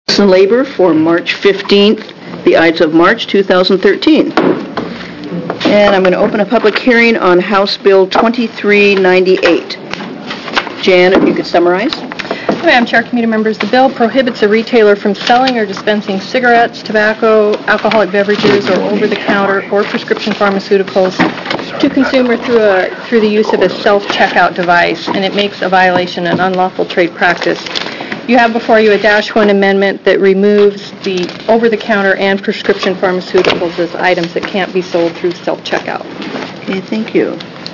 and Labor for March 15th, the Ides of March 2013. And I'm going to open a public hearing on House Bill 2398. Jan, if you could summarize. Madam Chair, committee members, the bill prohibits a retailer from selling or dispensing cigarettes, tobacco, alcoholic beverages, or over-the-counter or prescription pharmaceuticals to consumer through the use of a self-checkout device, and it makes a violation an unlawful trade practice. You have before you a -1 amendment that removes the over-the-counter and prescription pharmaceuticals as items that can't be sold through self-checkout. Okay, thank you.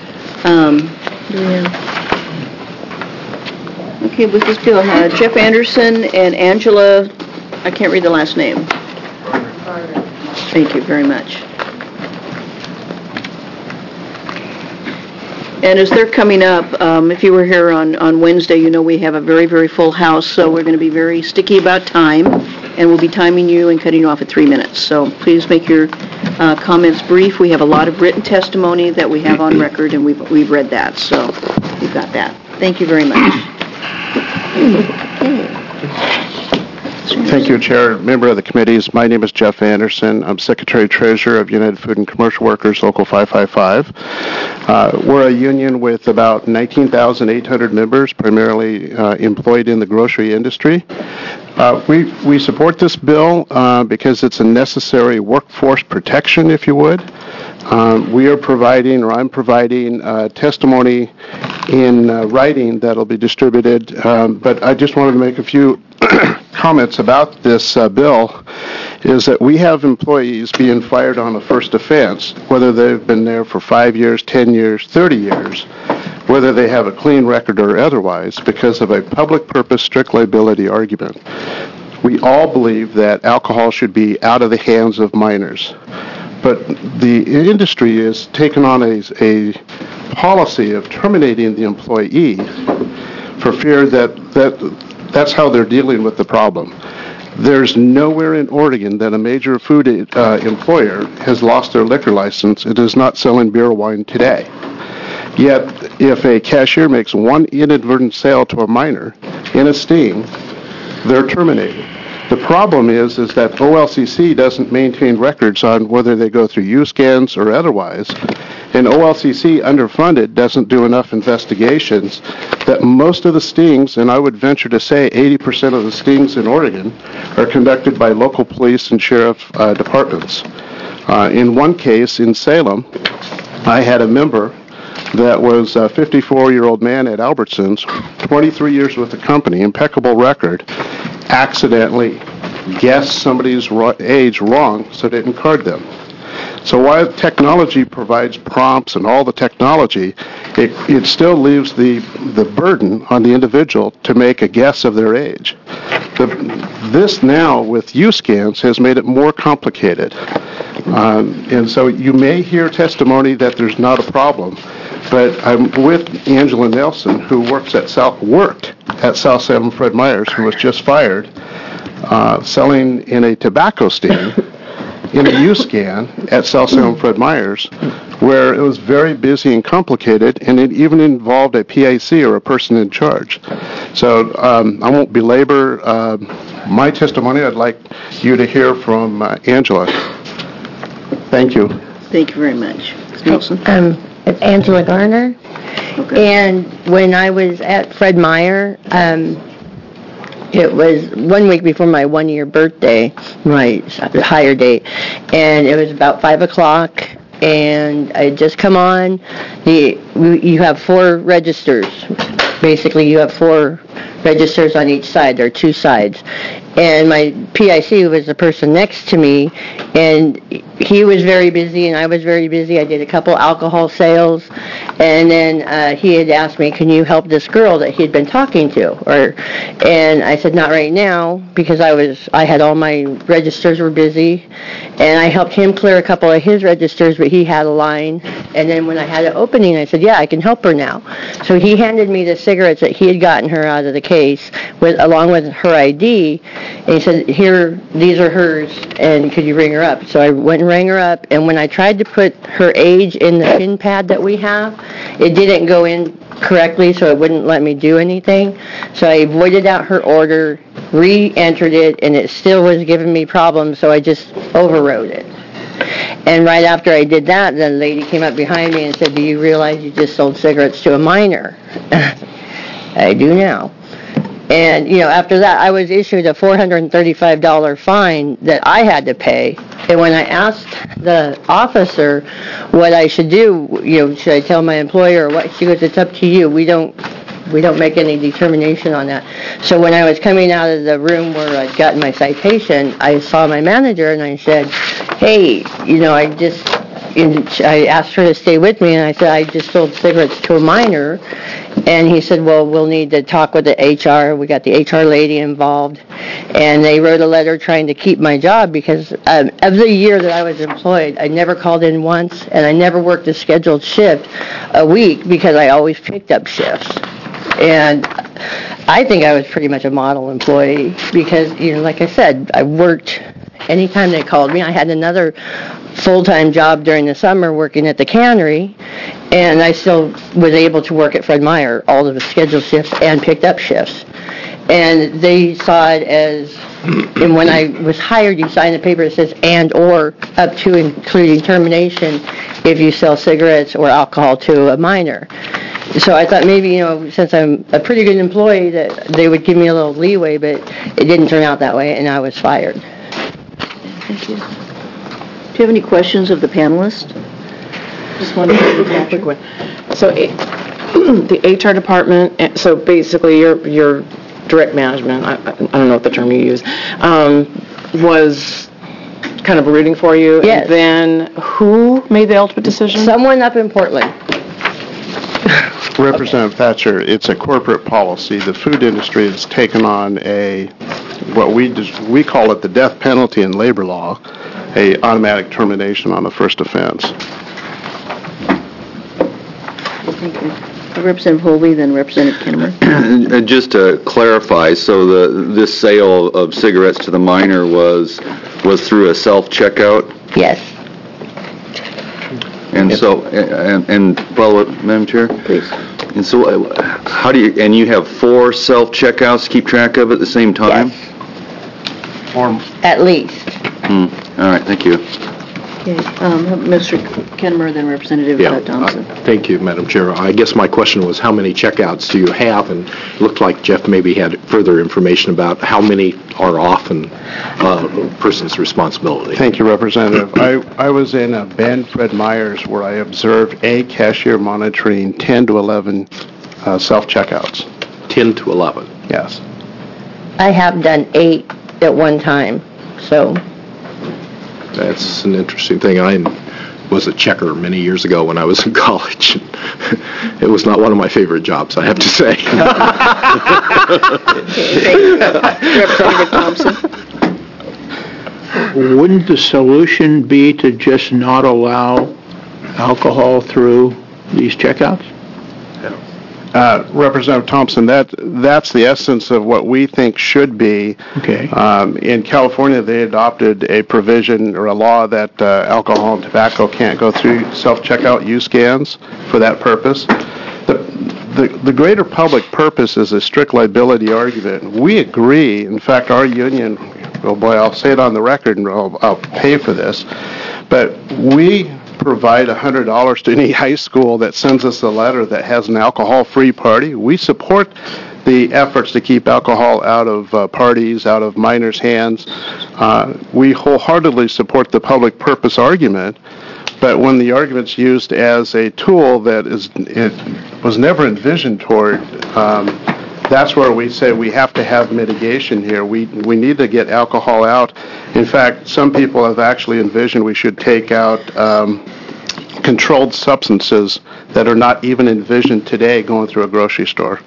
Okay, with this bill, Jeff Anderson and Angela, I can't read the last name. Thank you very much. And as they're coming up, if you were here on Wednesday, you know we have a very, very full house, so we're going to be very sticky about time, and we'll be timing you and cutting you off at 3 minutes. So please make your comments brief. We have a lot of written testimony that we have on record, and we've read that, so we've got that. Thank you very much. Thank you, Chair. Member of the committees, my name is Jeff Anderson. I'm Secretary-Treasurer of United Food and Commercial Workers, Local 555. We're a union with about 19,800 members, primarily employed in the grocery industry. We support this bill because it's a necessary workforce protection, if you would. We are providing, or I'm providing, testimony in writing that'll be distributed, but I just wanted to make a few comments about this bill, is that we have employees being fired on a first offense, whether they've been there for 5 years, 10 years, 30 years, whether they have a clean record or otherwise, because of a public purpose strict liability argument. We all believe that alcohol should be out of the hands of minors. But the industry has taken on a policy of terminating the employee for fear that's how they're dealing with the problem. There's nowhere in Oregon that a major food employer has lost their liquor license. It is not selling beer or wine today. Yet, if a cashier makes one inadvertent sale to a minor in a sting, they're terminated. The problem is that OLCC doesn't maintain records on whether they go through U-scans or otherwise, and OLCC, underfunded, doesn't do enough investigations that most of the stings, and I would venture to say 80% of the stings in Oregon, are conducted by local police and sheriff departments. In one case in Salem, I had a member that was a 54-year-old man at Albertsons, 23 years with the company, impeccable record, accidentally guessed somebody's age wrong, so didn't card them. So while technology provides prompts and all the technology, it still leaves the burden on the individual to make a guess of their age. This now with U-scans has made it more complicated. And so you may hear testimony that there's not a problem, but I'm with Angela Nelson, who worked at South Salem Fred Meyer's, who was just fired, selling in a tobacco sting in a U-scan at South Salem Fred Meyer's, where it was very busy and complicated, and it even involved a PIC, or a person in charge. So I won't belabor my testimony. I'd like you to hear from Angela. Thank you. Thank you very much. Nelson? It's Angela Garner. Okay. And when I was at Fred Meyer, it was 1 week before my 1-year birthday, my hire date, and it was about 5 o'clock, and I had just come on. You have 4 registers. Basically, you have 4 registers on each side. There are 2 sides. And my PIC was the person next to me, and he was very busy, and I was very busy. I did a couple alcohol sales, and then he had asked me, can you help this girl that he had been talking to? And I said, not right now, because I had all my registers were busy, and I helped him clear a couple of his registers, but he had a line. And then when I had an opening, I said, yeah, I can help her now. So he handed me the cigarettes that he had gotten her out of the case, along with her ID. And he said, here, these are hers, and could you ring her up? So I went and rang her up, and when I tried to put her age in the pin pad that we have, it didn't go in correctly, so it wouldn't let me do anything. So I voided out her order, re-entered it, and it still was giving me problems, so I just overrode it. And right after I did that, the lady came up behind me and said, do you realize you just sold cigarettes to a minor? I do now. And, after that, I was issued a $435 fine that I had to pay. And when I asked the officer what I should do, should I tell my employer or what, she goes, it's up to you. We don't make any determination on that. So when I was coming out of the room where I'd gotten my citation, I saw my manager and I said, hey, I asked her to stay with me, and I said, I just sold cigarettes to a minor. And he said, well, we'll need to talk with the HR. We got the HR lady involved. And they wrote a letter trying to keep my job because of the year that I was employed, I never called in once, and I never worked a scheduled shift a week because I always picked up shifts. And I think I was pretty much a model employee because, like I said, I worked anytime they called me. I had another full-time job during the summer working at the cannery, and I still was able to work at Fred Meyer, all of the scheduled shifts and picked up shifts. And they saw it as, and when I was hired, you sign a paper that says and or up to including termination if you sell cigarettes or alcohol to a minor. So I thought maybe, since I'm a pretty good employee, that they would give me a little leeway, but it didn't turn out that way, and I was fired. Thank you. Do you have any questions of the panelists? Just one quick one. So the HR department, so basically your direct management, I don't know what the term you use, was kind of rooting for you. Yes. And then who made the ultimate decision? Someone up in Portland. Representative Thatcher, it's a corporate policy. The food industry has taken on what we call it the death penalty in labor law, a automatic termination on the first offense. Thank you. Representative Holby, then Representative Kinnemer. Just to clarify, so this sale of cigarettes to the minor was through a self-checkout? Yes. And so, and follow up, Madam Chair? Please. And so, how do you, and you have 4 self-checkouts to keep track of at the same time? Yes. At least. All right, thank you. Okay. Mr. Kinnemer, then Representative Thompson. Thank you, Madam Chair. I guess my question was how many checkouts do you have? And it looked like Jeff maybe had further information about how many are off and person's responsibility. Thank you, Representative. I was in a Bend Fred Meyer's where I observed a cashier monitoring 10 to 11 self-checkouts. 10 to 11. Yes. I have done 8 at one time, so. That's an interesting thing. I was a checker many years ago when I was in college. It was not one of my favorite jobs, I have to say. Representative Thompson. Wouldn't the solution be to just not allow alcohol through these checkouts? Representative Thompson, that's the essence of what we think should be. Okay. In California, they adopted a provision or a law that alcohol and tobacco can't go through self-checkout scans for that purpose. The greater public purpose is a strict liability argument. We agree. In fact, our union, oh boy, I'll say it on the record and I'll pay for this, but we provide $100 to any high school that sends us a letter that has an alcohol-free party. We support the efforts to keep alcohol out of parties, out of minors' hands. We wholeheartedly support the public purpose argument, but when the argument's used as a tool that it was never envisioned toward, that's where we say we have to have mitigation here. We need to get alcohol out. In fact, some people have actually envisioned we should take out controlled substances that are not even envisioned today going through a grocery store.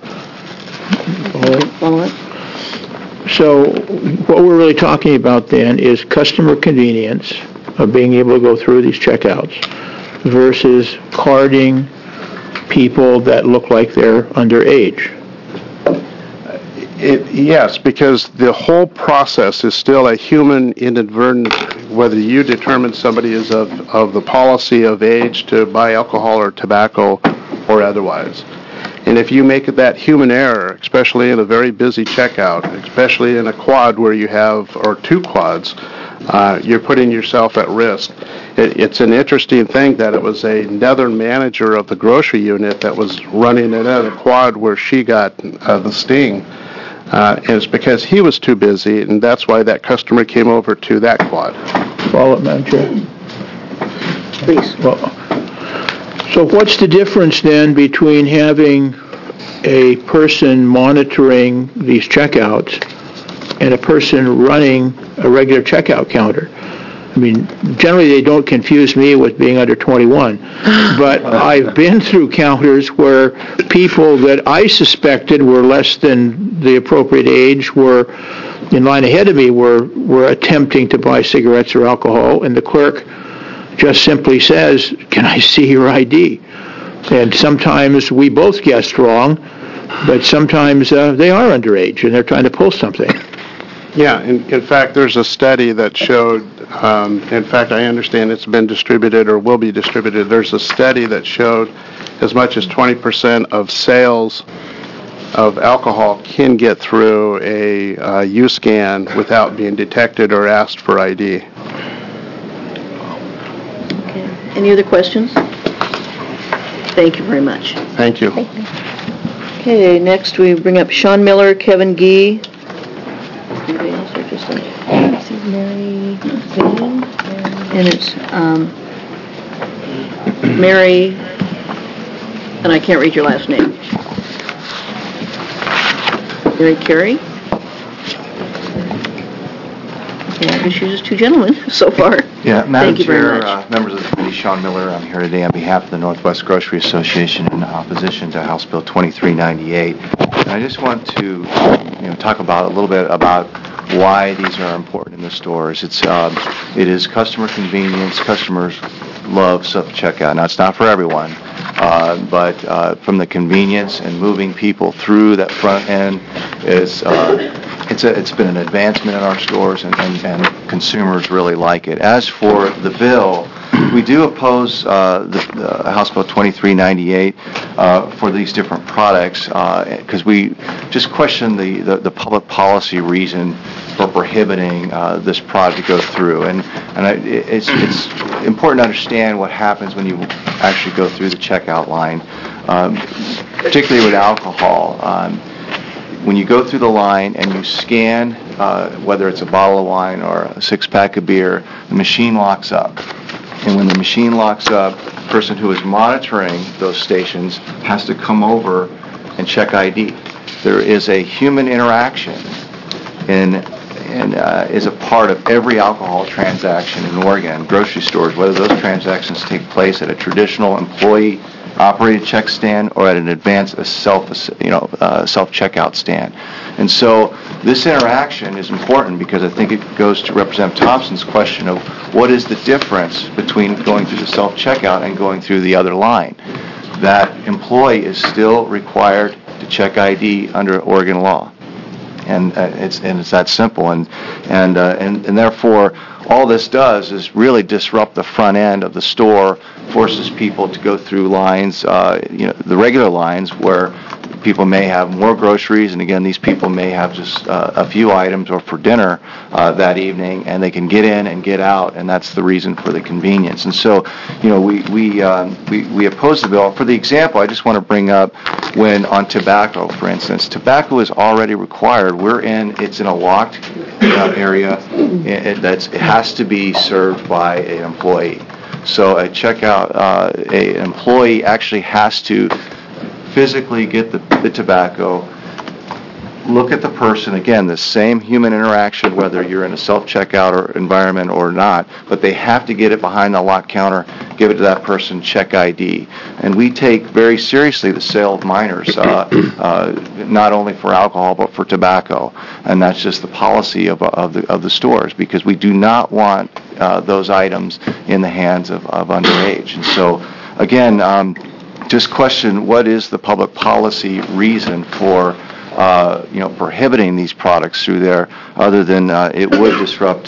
So what we're really talking about then is customer convenience of being able to go through these checkouts versus carding people that look like they're underage. Yes, because the whole process is still a human inadvertent, whether you determine somebody is of the policy of age to buy alcohol or tobacco or otherwise. And if you make that human error, especially in a very busy checkout, especially in a quad where you have, or two quads, you're putting yourself at risk. It's an interesting thing that it was another manager of the grocery unit that was running another quad where she got the sting. And it's because he was too busy, and that's why that customer came over to that quad. Follow up, Madam Chair. Please. Well, so what's the difference then between having a person monitoring these checkouts and a person running a regular checkout counter? I mean, generally they don't confuse me with being under 21, but I've been through counters where people that I suspected were less than the appropriate age were in line ahead of me were attempting to buy cigarettes or alcohol, and the clerk just simply says, "Can I see your ID?" And sometimes we both guessed wrong, but sometimes they are underage and they're trying to pull something. Yeah, in fact, there's a study that showed, in fact, I understand it's been distributed or will be distributed. There's a study that showed as much as 20% of sales of alcohol can get through a U-scan without being detected or asked for ID. Okay. Any other questions? Thank you very much. Thank you. Okay, next we bring up Sean Miller, Kevin Gee. Anybody else or just This is Mary Zane. and it's Mary, and I can't read your last name. Mary Carey? Yeah, I guess you're just two gentlemen so far. Yeah, Madam Thank you very Chair, much. members of the committee, Sean Miller, I'm here today on behalf of the Northwest Grocery Association in opposition to House Bill 2398. And I just want to talk about a little bit about why these are important in the stores. It is customer convenience. Customers love self-checkout. Now, it's not for everyone, but from the convenience and moving people through that front end it's been an advancement in our stores, and consumers really like it. As for the bill, we do oppose the House Bill 2398 for these different products because we just question the public policy reason for prohibiting this product to go through. And it's important to understand what happens when you actually go through the checkout line, particularly with alcohol. When you go through the line and you scan, whether it's a bottle of wine or a six-pack of beer, the machine locks up. And when the machine locks up, the person who is monitoring those stations has to come over and check ID. There is a human interaction and is a part of every alcohol transaction in Oregon, grocery stores, whether those transactions take place at a traditional employee-operated check stand or at an advanced self-checkout stand. And so this interaction is important because I think it goes to Representative Thompson's question of what is the difference between going through the self-checkout and going through the other line. That employee is still required to check ID under Oregon law. And it's that simple, and therefore all this does is really disrupt the front end of the store, forces people to go through lines, the regular lines where people may have more groceries, and again, these people may have just a few items or for dinner that evening, and they can get in and get out, and that's the reason for the convenience. And so, we oppose the bill. For the example, I just want to bring up when on tobacco, for instance, tobacco is already required. It's in a locked area. It has to be served by an employee. So at checkout, an employee actually has to physically get the tobacco, look at the person, again, the same human interaction, whether you're in a self-checkout or environment or not, but they have to get it behind the locked counter, give it to that person, check ID. And we take very seriously the sale of minors, not only for alcohol, but for tobacco. And that's just the policy of the stores, because we do not want those items in the hands of underage. And so, again, just question what is the public policy reason for prohibiting these products through there, other than it would disrupt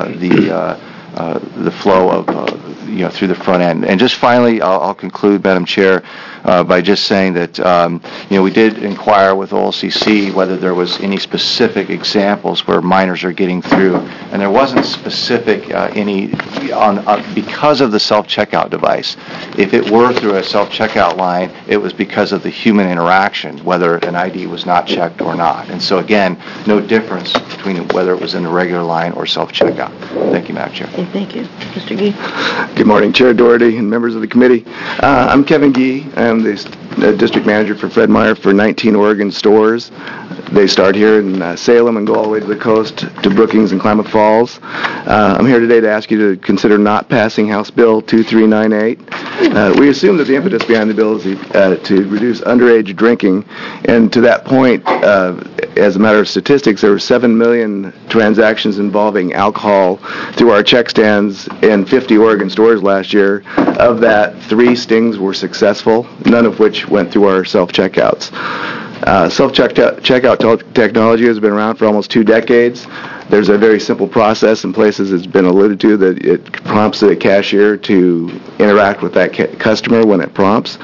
the flow of through the front end. And just finally, I'll conclude, Madam Chair, by just saying that we did inquire with OLCC whether there was any specific examples where minors are getting through, and there wasn't specific any because of the self-checkout device. If it were through a self-checkout line, it was because of the human interaction, whether an ID was not checked or not. And so again, no difference between whether it was in the regular line or self-checkout. Thank you, Madam Chair. Okay, thank you. Mr. Gee? Good morning, Chair Doherty and members of the committee. I'm Kevin Gee. I'm the district manager for Fred Meyer for 19 Oregon stores. They start here in Salem and go all the way to the coast to Brookings and Klamath Falls. I'm here today to ask you to consider not passing House Bill 2398. We assume that the impetus behind the bill is to reduce underage drinking, and to that point, as a matter of statistics, there were 7 million transactions involving alcohol through our check stands in 50 Oregon stores last year. Of that, 3 stings were successful, none of which went through our self-checkouts. Self-checkout technology has been around for almost 2 decades. There's a very simple process in places, it's been alluded to, that it prompts the cashier to interact with that customer when it prompts.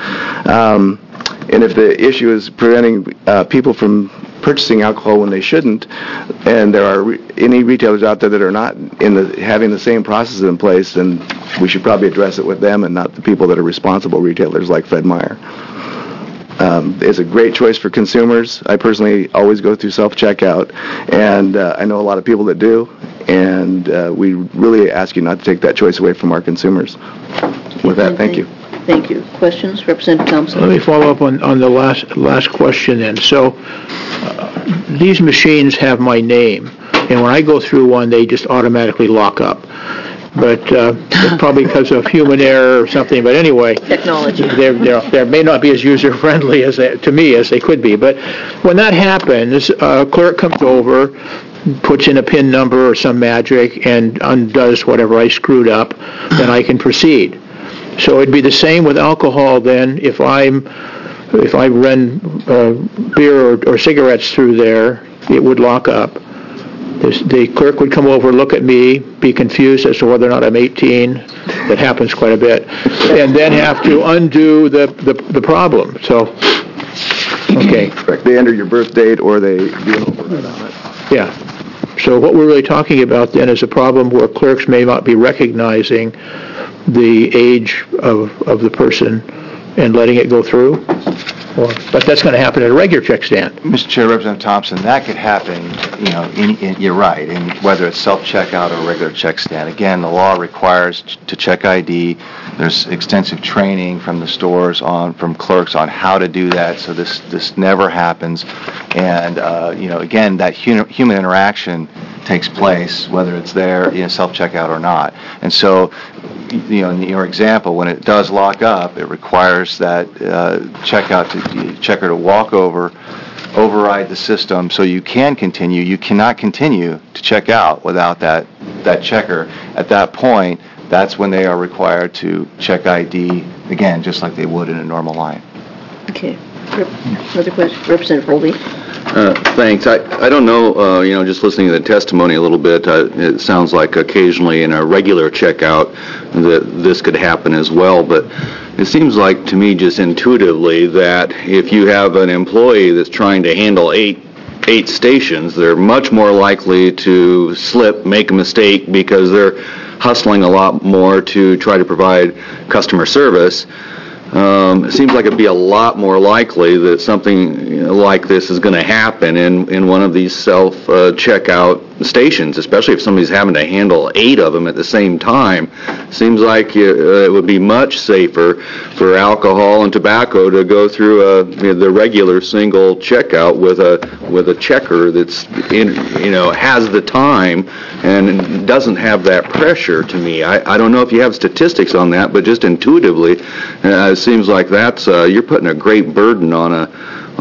And if the issue is preventing people from purchasing alcohol when they shouldn't, and there are any retailers out there that are not having the same processes in place, then we should probably address it with them and not the people that are responsible retailers like Fred Meyer. It's a great choice for consumers. I personally always go through self-checkout, and I know a lot of people that do, and we really ask you not to take that choice away from our consumers. With that, thank you. Thank you. Questions? Representative Thompson. Let me follow up on the last question then. So these machines have my name, and when I go through one, they just automatically lock up. But probably because of human error or something. But anyway, technology. They may not be as user-friendly to me as they could be. But when that happens, a clerk comes over, puts in a PIN number or some magic, and undoes whatever I screwed up, then I can proceed. So it'd be the same with alcohol then. If I run beer or cigarettes through there, it would lock up. The clerk would come over, look at me, be confused as to whether or not I'm 18. That happens quite a bit. And then have to undo the problem. So, okay. Correct. They enter your birth date or they do an override on it. Yeah. So what we're really talking about then is a problem where clerks may not be recognizing the age of the person and letting it go through. But that's going to happen at a regular check stand. Mr. Chair, Representative Thompson, that could happen, you're right, whether it's self-checkout or regular check stand. Again, the law requires to check ID. There's extensive training from the stores from clerks on how to do that, so this never happens. And, again, that human interaction takes place, whether it's there in self-checkout or not. And so, in your example, when it does lock up, it requires that checker to walk over, override the system so you can continue. You cannot continue to check out without that checker. At that point, that's when they are required to check ID, again, just like they would in a normal line. Okay. Another question. Representative Holdy. Thanks. I don't know, just listening to the testimony a little bit, it sounds like occasionally in a regular checkout that this could happen as well, but it seems like to me just intuitively that if you have an employee that's trying to handle eight stations, they're much more likely to slip, make a mistake because they're hustling a lot more to try to provide customer service. It seems like it'd be a lot more likely that something like this is going to happen in one of these self-checkout stations, especially if somebody's having to handle 8 of them at the same time. Seems like it would be much safer for alcohol and tobacco to go through the regular single checkout with a checker that's has the time and doesn't have that pressure. To me, I don't know if you have statistics on that, but just intuitively, it seems like that's you're putting a great burden on a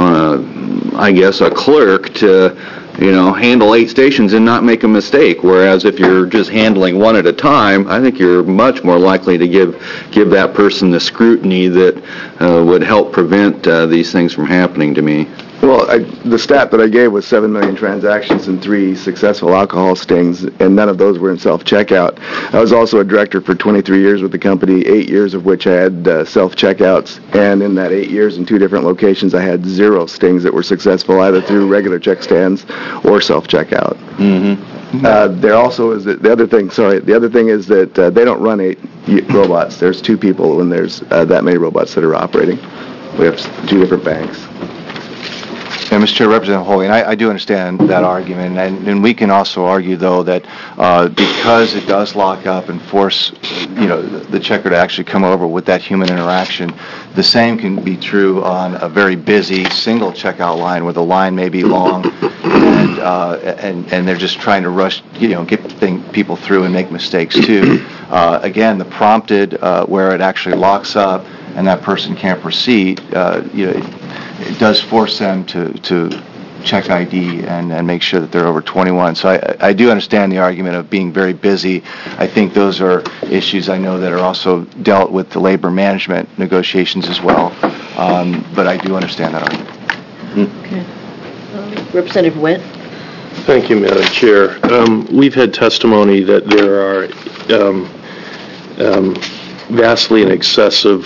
clerk to handle 8 stations and not make a mistake. Whereas if you're just handling one at a time, I think you're much more likely to give that person the scrutiny that would help prevent these things from happening to me. Well, the stat that I gave was 7 million transactions and 3 successful alcohol stings, and none of those were in self-checkout. I was also a director for 23 years with the company, 8 years of which I had self-checkouts, and in that 8 years in 2 different locations, I had 0 stings that were successful either through regular check stands or self-checkout. There also is the other thing. The other thing is that they don't run 8 robots. There's 2 people when there's that many robots that are operating. We have 2 different banks. Yeah, Mr. Chair, Representative Holy, and I do understand that argument, and we can also argue, though, that because it does lock up and force, the checker to actually come over with that human interaction, the same can be true on a very busy single checkout line where the line may be long, and they're just trying to rush, get people through and make mistakes too. Again, the prompted where it actually locks up and that person can't proceed, it does force them to check ID and make sure that they're over 21. So I do understand the argument of being very busy. I think those are issues I know that are also dealt with the labor management negotiations as well. But I do understand that argument. Okay. Representative Witt? Thank you, Madam Chair. We've had testimony that there are vastly in excess of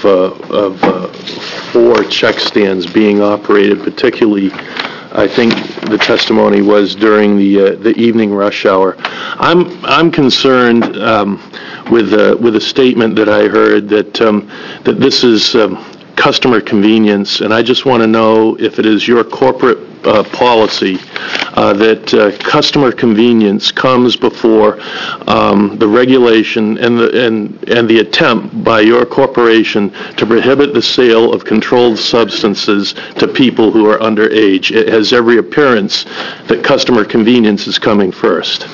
4 check stands being operated, particularly I think the testimony was during the evening rush hour. I'm concerned with a statement that I heard that this is customer convenience, and I just want to know if it is your corporate policy that customer convenience comes before the regulation and the attempt by your corporation to prohibit the sale of controlled substances to people who are underage. It has every appearance that customer convenience is coming first.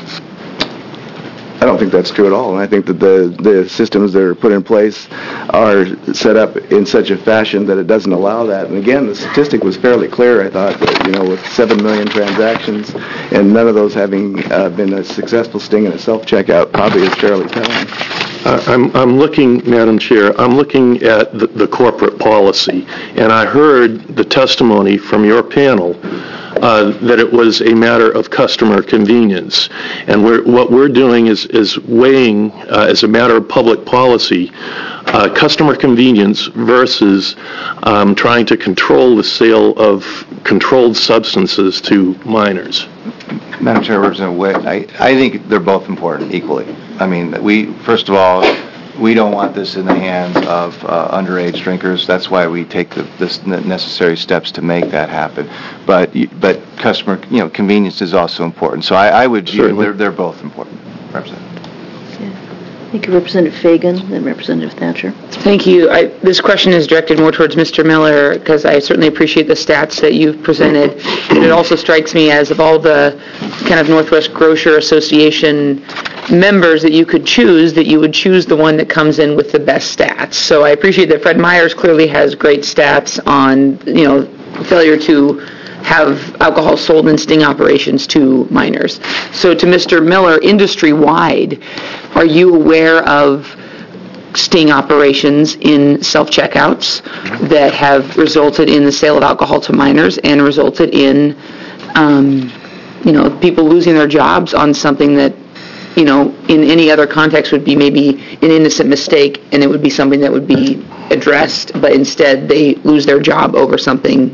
I don't think that's true at all, and I think that the systems that are put in place are set up in such a fashion that it doesn't allow that. And again, the statistic was fairly clear, I thought, that, with 7 million transactions and none of those having been a successful sting in a self-checkout probably is fairly telling. I'm looking, Madam Chair, I'm looking at the corporate policy, and I heard the testimony from your panel that it was a matter of customer convenience. And what we're doing is weighing, as a matter of public policy, customer convenience versus trying to control the sale of controlled substances to minors. Madam Chair, Representative Witt, I think they're both important equally. I mean, first of all, we don't want this in the hands of underage drinkers. That's why we take the necessary steps to make that happen. But customer, convenience is also important. So I would view they're both important. Representative. Thank you, Representative Fagan, then Representative Thatcher. Thank you. This question is directed more towards Mr. Miller, because I certainly appreciate the stats that you've presented. And it also strikes me as of all the kind of Northwest Grocer Association members that you could choose, that you would choose the one that comes in with the best stats. So I appreciate that Fred Meyers clearly has great stats on, failure to have alcohol sold in sting operations to minors. So to Mr. Miller, industry-wide, are you aware of sting operations in self-checkouts that have resulted in the sale of alcohol to minors and resulted in, people losing their jobs on something that, in any other context would be maybe an innocent mistake, and it would be something that would be addressed, but instead they lose their job over something,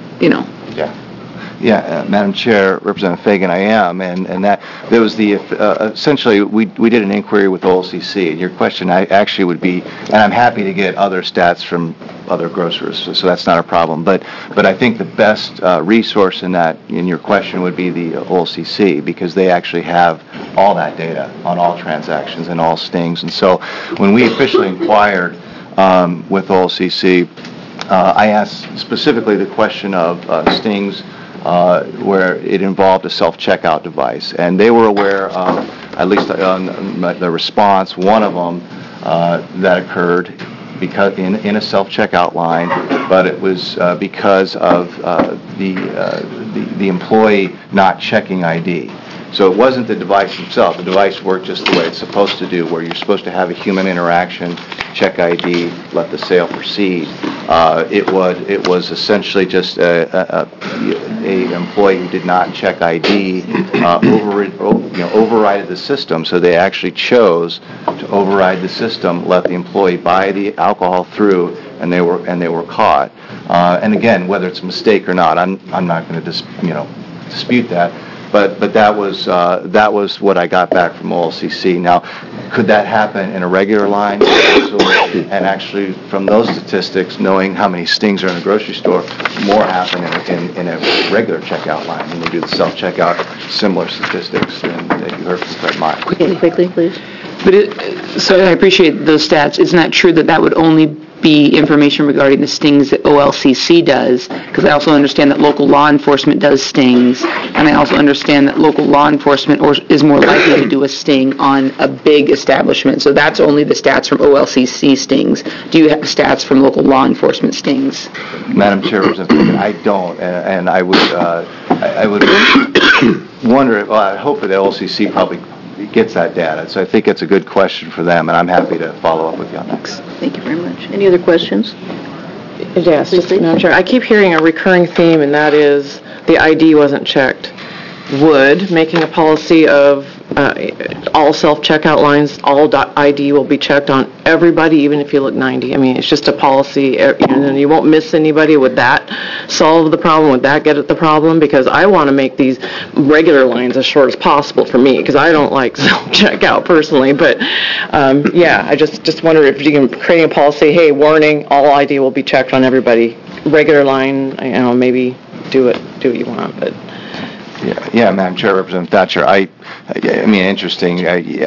Yeah, Madam Chair, Representative Fagan, I am, and that there was essentially we did an inquiry with OLCC, and your question actually would be, and I'm happy to get other stats from other grocers, so that's not a problem, but I think the best resource in your question would be the OLCC, because they actually have all that data on all transactions and all stings, and so when we officially inquired with OLCC, I asked specifically the question of stings where it involved a self-checkout device. And they were aware of, at least on the response, one of them that occurred because in a self-checkout line, but it was because of the employee not checking ID. So it wasn't the device itself. The device worked just the way it's supposed to do, where you're supposed to have a human interaction, check ID, let the sale proceed. It was essentially just a employee who did not check ID overrided the system. So they actually chose to override the system, let the employee buy the alcohol through, and they were caught. And again, whether it's a mistake or not, I'm not going to dispute that. But that was what I got back from OLCC. Now, could that happen in a regular line? Absolutely. And actually, from those statistics, knowing how many stings are in a grocery store, more happen in a regular checkout line when they do the self-checkout. Similar statistics that you heard from Fred Meyer. Quickly, please. But so I appreciate those stats. Isn't that true that would only be information regarding the stings that OLCC does? Because I also understand that local law enforcement does stings, and I also understand that local law enforcement is more likely to do a sting on a big establishment. So that's only the stats from OLCC stings. Do you have stats from local law enforcement stings? Madam Chair, I don't, and I would wonder. Well, I hope that OLCC probably gets that data. So I think it's a good question for them, and I'm happy to follow up with you on that. Thank you very much. Any other questions? Yes, Madam Chair. I keep hearing a recurring theme, and that is the ID wasn't checked. Would making a policy of all self-checkout lines, all ID will be checked on everybody, even if you look 90. I mean, it's just a policy, and you won't miss anybody. Would that solve the problem? Would that get at the problem? Because I want to make these regular lines as short as possible for me, because I don't like self-checkout personally. But I just wonder if you can create a policy. Hey, warning: all ID will be checked on everybody. Regular line, maybe do what you want, but. Yeah, Madam Chair, Representative Thatcher. I mean, interesting.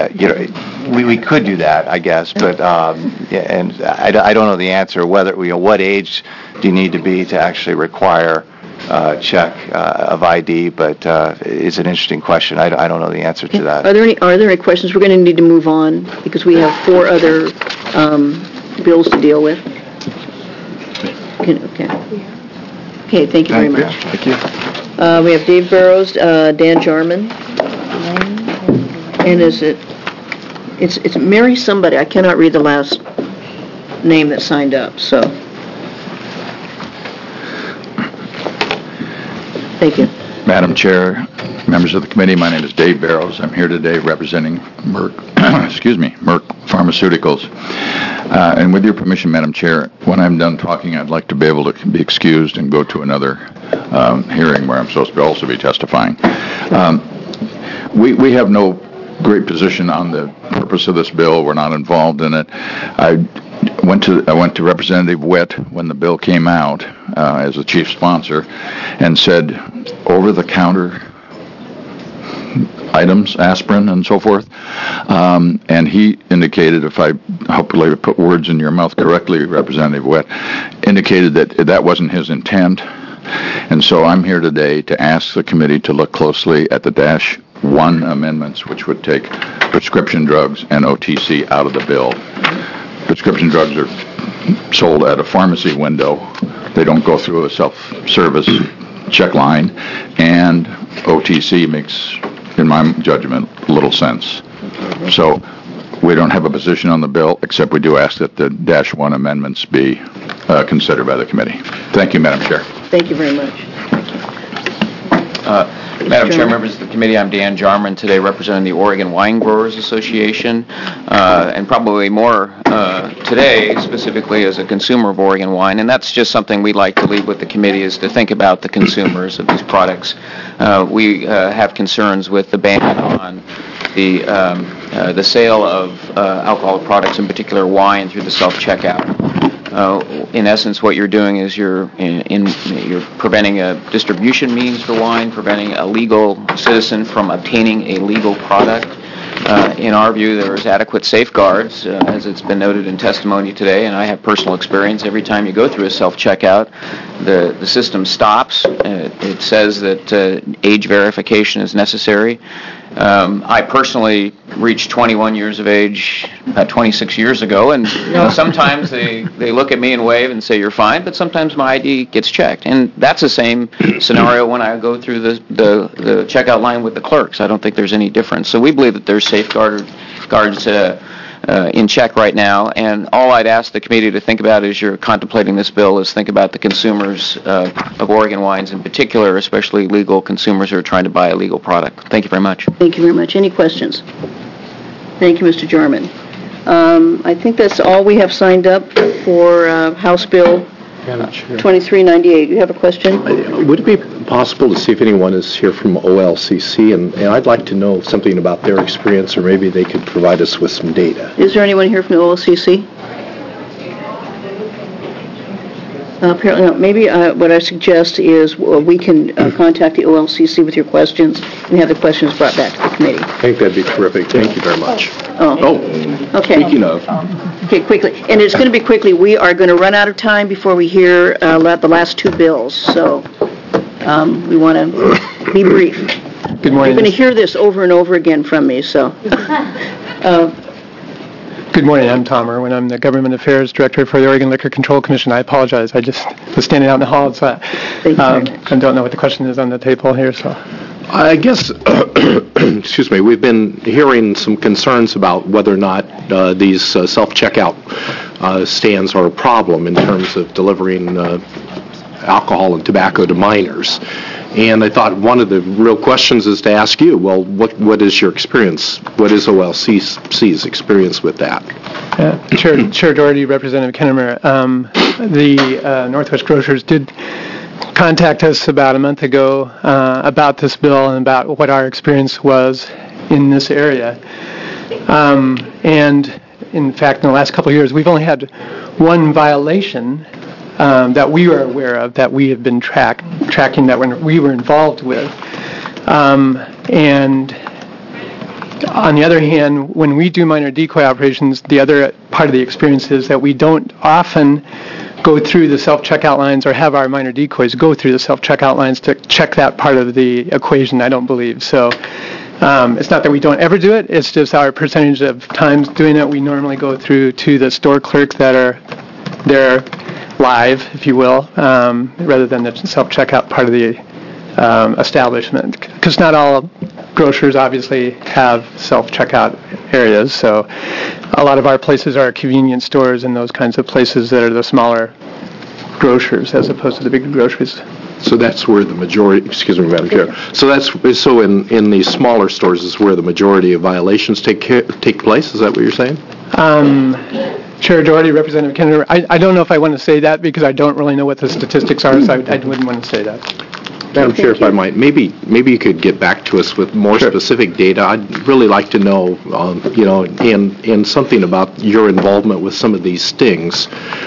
We could do that, I guess, but and I don't know the answer. Whether what age do you need to be to actually require check of ID? But it's an interesting question. I don't know the answer to that. Are there any questions? We're going to need to move on because we have 4 other bills to deal with. Okay. Thank you very much. Thank you. We have Dave Burrows, Dan Jarman, and it's Mary somebody. I cannot read the last name that signed up, so. Thank you. Madam Chair, members of the committee, my name is Dave Barrows. I'm here today representing Merck Pharmaceuticals. And with your permission, Madam Chair, when I'm done talking, I'd like to be able to be excused and go to another hearing where I'm supposed to also be testifying. We have no great position on the purpose of this bill. We're not involved in it. I went to Representative Witt when the bill came out as the chief sponsor and said, over-the-counter items, aspirin and so forth, and he indicated, if I hopefully put words in your mouth correctly, Representative Witt, indicated that wasn't his intent. And so I'm here today to ask the committee to look closely at the -1 amendments, which would take prescription drugs and OTC out of the bill. Prescription drugs are sold at a pharmacy window. They don't go through a self-service check line, and OTC makes, in my judgment, little sense. So we don't have a position on the bill, except we do ask that the -1 amendments be considered by the committee. Thank you, Madam Chair. Thank you very much. Madam Chair, members of the committee, I'm Dan Jarman, today representing the Oregon Wine Growers Association, and probably more today specifically as a consumer of Oregon wine, and that's just something we'd like to leave with the committee, is to think about the consumers of these products. We have concerns with the ban on the sale of alcoholic products, in particular wine, through the self-checkout. In essence, what you're doing is you're preventing a distribution means for wine, preventing a legal citizen from obtaining a legal product. In our view, there is adequate safeguards, as it's been noted in testimony today, and I have personal experience. Every time you go through a self-checkout, the system stops. It says that age verification is necessary. I personally reached 21 years of age about 26 years ago, and sometimes they look at me and wave and say, you're fine, but sometimes my ID gets checked. And that's the same scenario when I go through the checkout line with the clerks. I don't think there's any difference. So we believe that there's safeguards in check right now, and all I'd ask the committee to think about as you're contemplating this bill is think about the consumers of Oregon wines in particular, especially legal consumers who are trying to buy a legal product. Thank you very much. Thank you very much. Any questions? Thank you, Mr. Jarman. I think that's all we have signed up for House Bill 2398. You have a question? Would it be possible to see if anyone is here from OLCC? And I'd like to know something about their experience, or maybe they could provide us with some data. Is there anyone here from the OLCC? Apparently not. Maybe what I suggest is we can contact the OLCC with your questions and have the questions brought back to the committee. I think that'd be terrific. Thank you very much. Okay. Speaking of, Okay, quickly. And it's going to be quickly. We are going to run out of time before we hear the last two bills. So we want to be brief. Good morning. You're going to hear this over and over again from me. So. Good morning. I'm Tom Irwin. I'm the Government Affairs Director for the Oregon Liquor Control Commission. I apologize. I just was standing out in the hall, so I don't know what the question is on the table here. So, I guess, excuse me, we've been hearing some concerns about whether or not these self-checkout stands are a problem in terms of delivering alcohol and tobacco to minors. And I thought one of the real questions is to ask you, well, what is your experience? What is OLCC's experience with that? Chair Doherty, Representative Kennemer, the Northwest Grocers did contact us about a month ago about this bill and about what our experience was in this area. And in fact, in the last couple of years, we've only had one violation that we were aware of, that we have been tracking, that we were involved with. And on the other hand, when we do minor decoy operations, the other part of the experience is that we don't often go through the self-checkout lines or have our minor decoys go through the self-checkout lines to check that part of the equation, I don't believe. So it's not that we don't ever do it, it's just our percentage of times doing it, we normally go through to the store clerks that are there live, if you will, rather than the self-checkout part of the establishment. Because not all grocers obviously have self-checkout areas, so a lot of our places are convenience stores and those kinds of places that are the smaller grocers as opposed to the big groceries. So that's where the majority, excuse me, Madam Chair. So in these smaller stores is where the majority of violations take place. Is that what you're saying? Chair Doherty, Representative Kennemer, I don't know if I want to say that because I don't really know what the statistics are, so I wouldn't want to say that. Madam Chair, if I might, maybe you could get back to us with more specific data. I'd really like to know, and something about your involvement with some of these stings.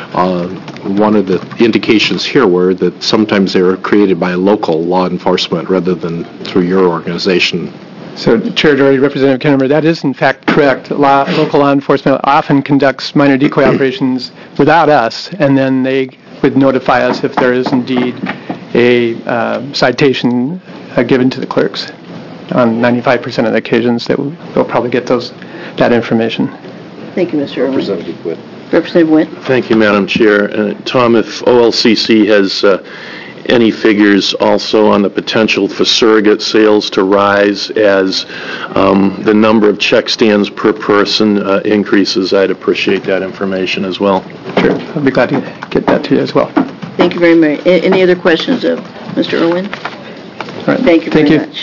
One of the indications here were that sometimes they were created by local law enforcement rather than through your organization. So, Chair Doherty, Representative Kennemer, that is in fact correct. Local law enforcement often conducts minor decoy operations without us, and then they would notify us if there is indeed a citation given to the clerks. On 95% of the occasions, they'll probably get that information. Thank you, Mr. Irwin. Representative Witt. Representative Witt. Thank you, Madam Chair. Tom, if OLCC has any figures also on the potential for surrogate sales to rise as the number of check stands per person increases, I'd appreciate that information as well. Sure. I'll be glad to get that to you as well. Thank you very much. Any other questions of Mr. Irwin? All right. Thank you very much.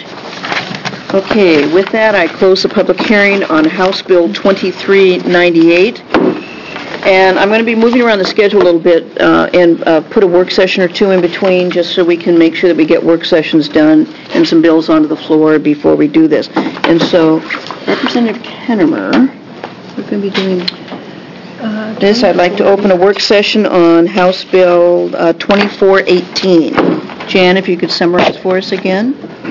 Okay, with that, I close the public hearing on House Bill 2398. And I'm going to be moving around the schedule a little bit and put a work session or two in between just so we can make sure that we get work sessions done and some bills onto the floor before we do this. And so, Representative Kennemer, we're going to be doing this. I'd like to open a work session on House Bill 2418. Jan, if you could summarize for us again.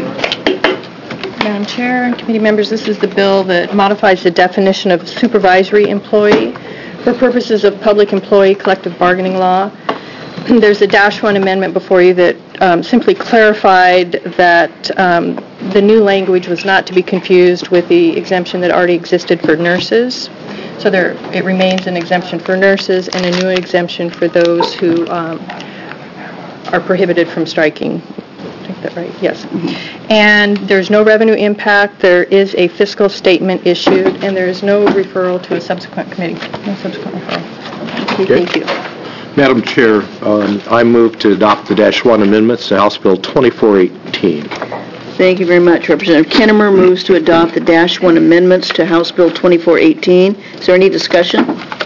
Madam Chair and committee members, this is the bill that modifies the definition of supervisory employee for purposes of public employee collective bargaining law. there's a -1 amendment before you that simply clarified that the new language was not to be confused with the exemption that already existed for nurses. So it remains an exemption for nurses and a new exemption for those who are prohibited from striking. I think that right? Yes. And there's no revenue impact. There is a fiscal statement issued, and there is no referral to a subsequent committee. No subsequent referral. Okay. Thank you. Madam Chair, I move to adopt the -1 amendments to House Bill 2418. Thank you very much. Representative Kennemer moves to adopt the -1 amendments to House Bill 2418. Is there any discussion?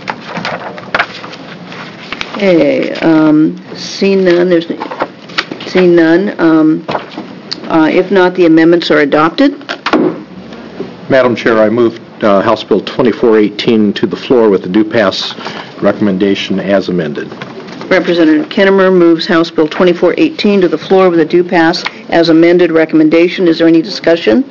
Okay, seeing none, if not, the amendments are adopted. Madam Chair, I move House Bill 2418 to the floor with the due pass recommendation as amended. Representative Kennemer moves House Bill 2418 to the floor with a due pass as amended recommendation. Is there any discussion?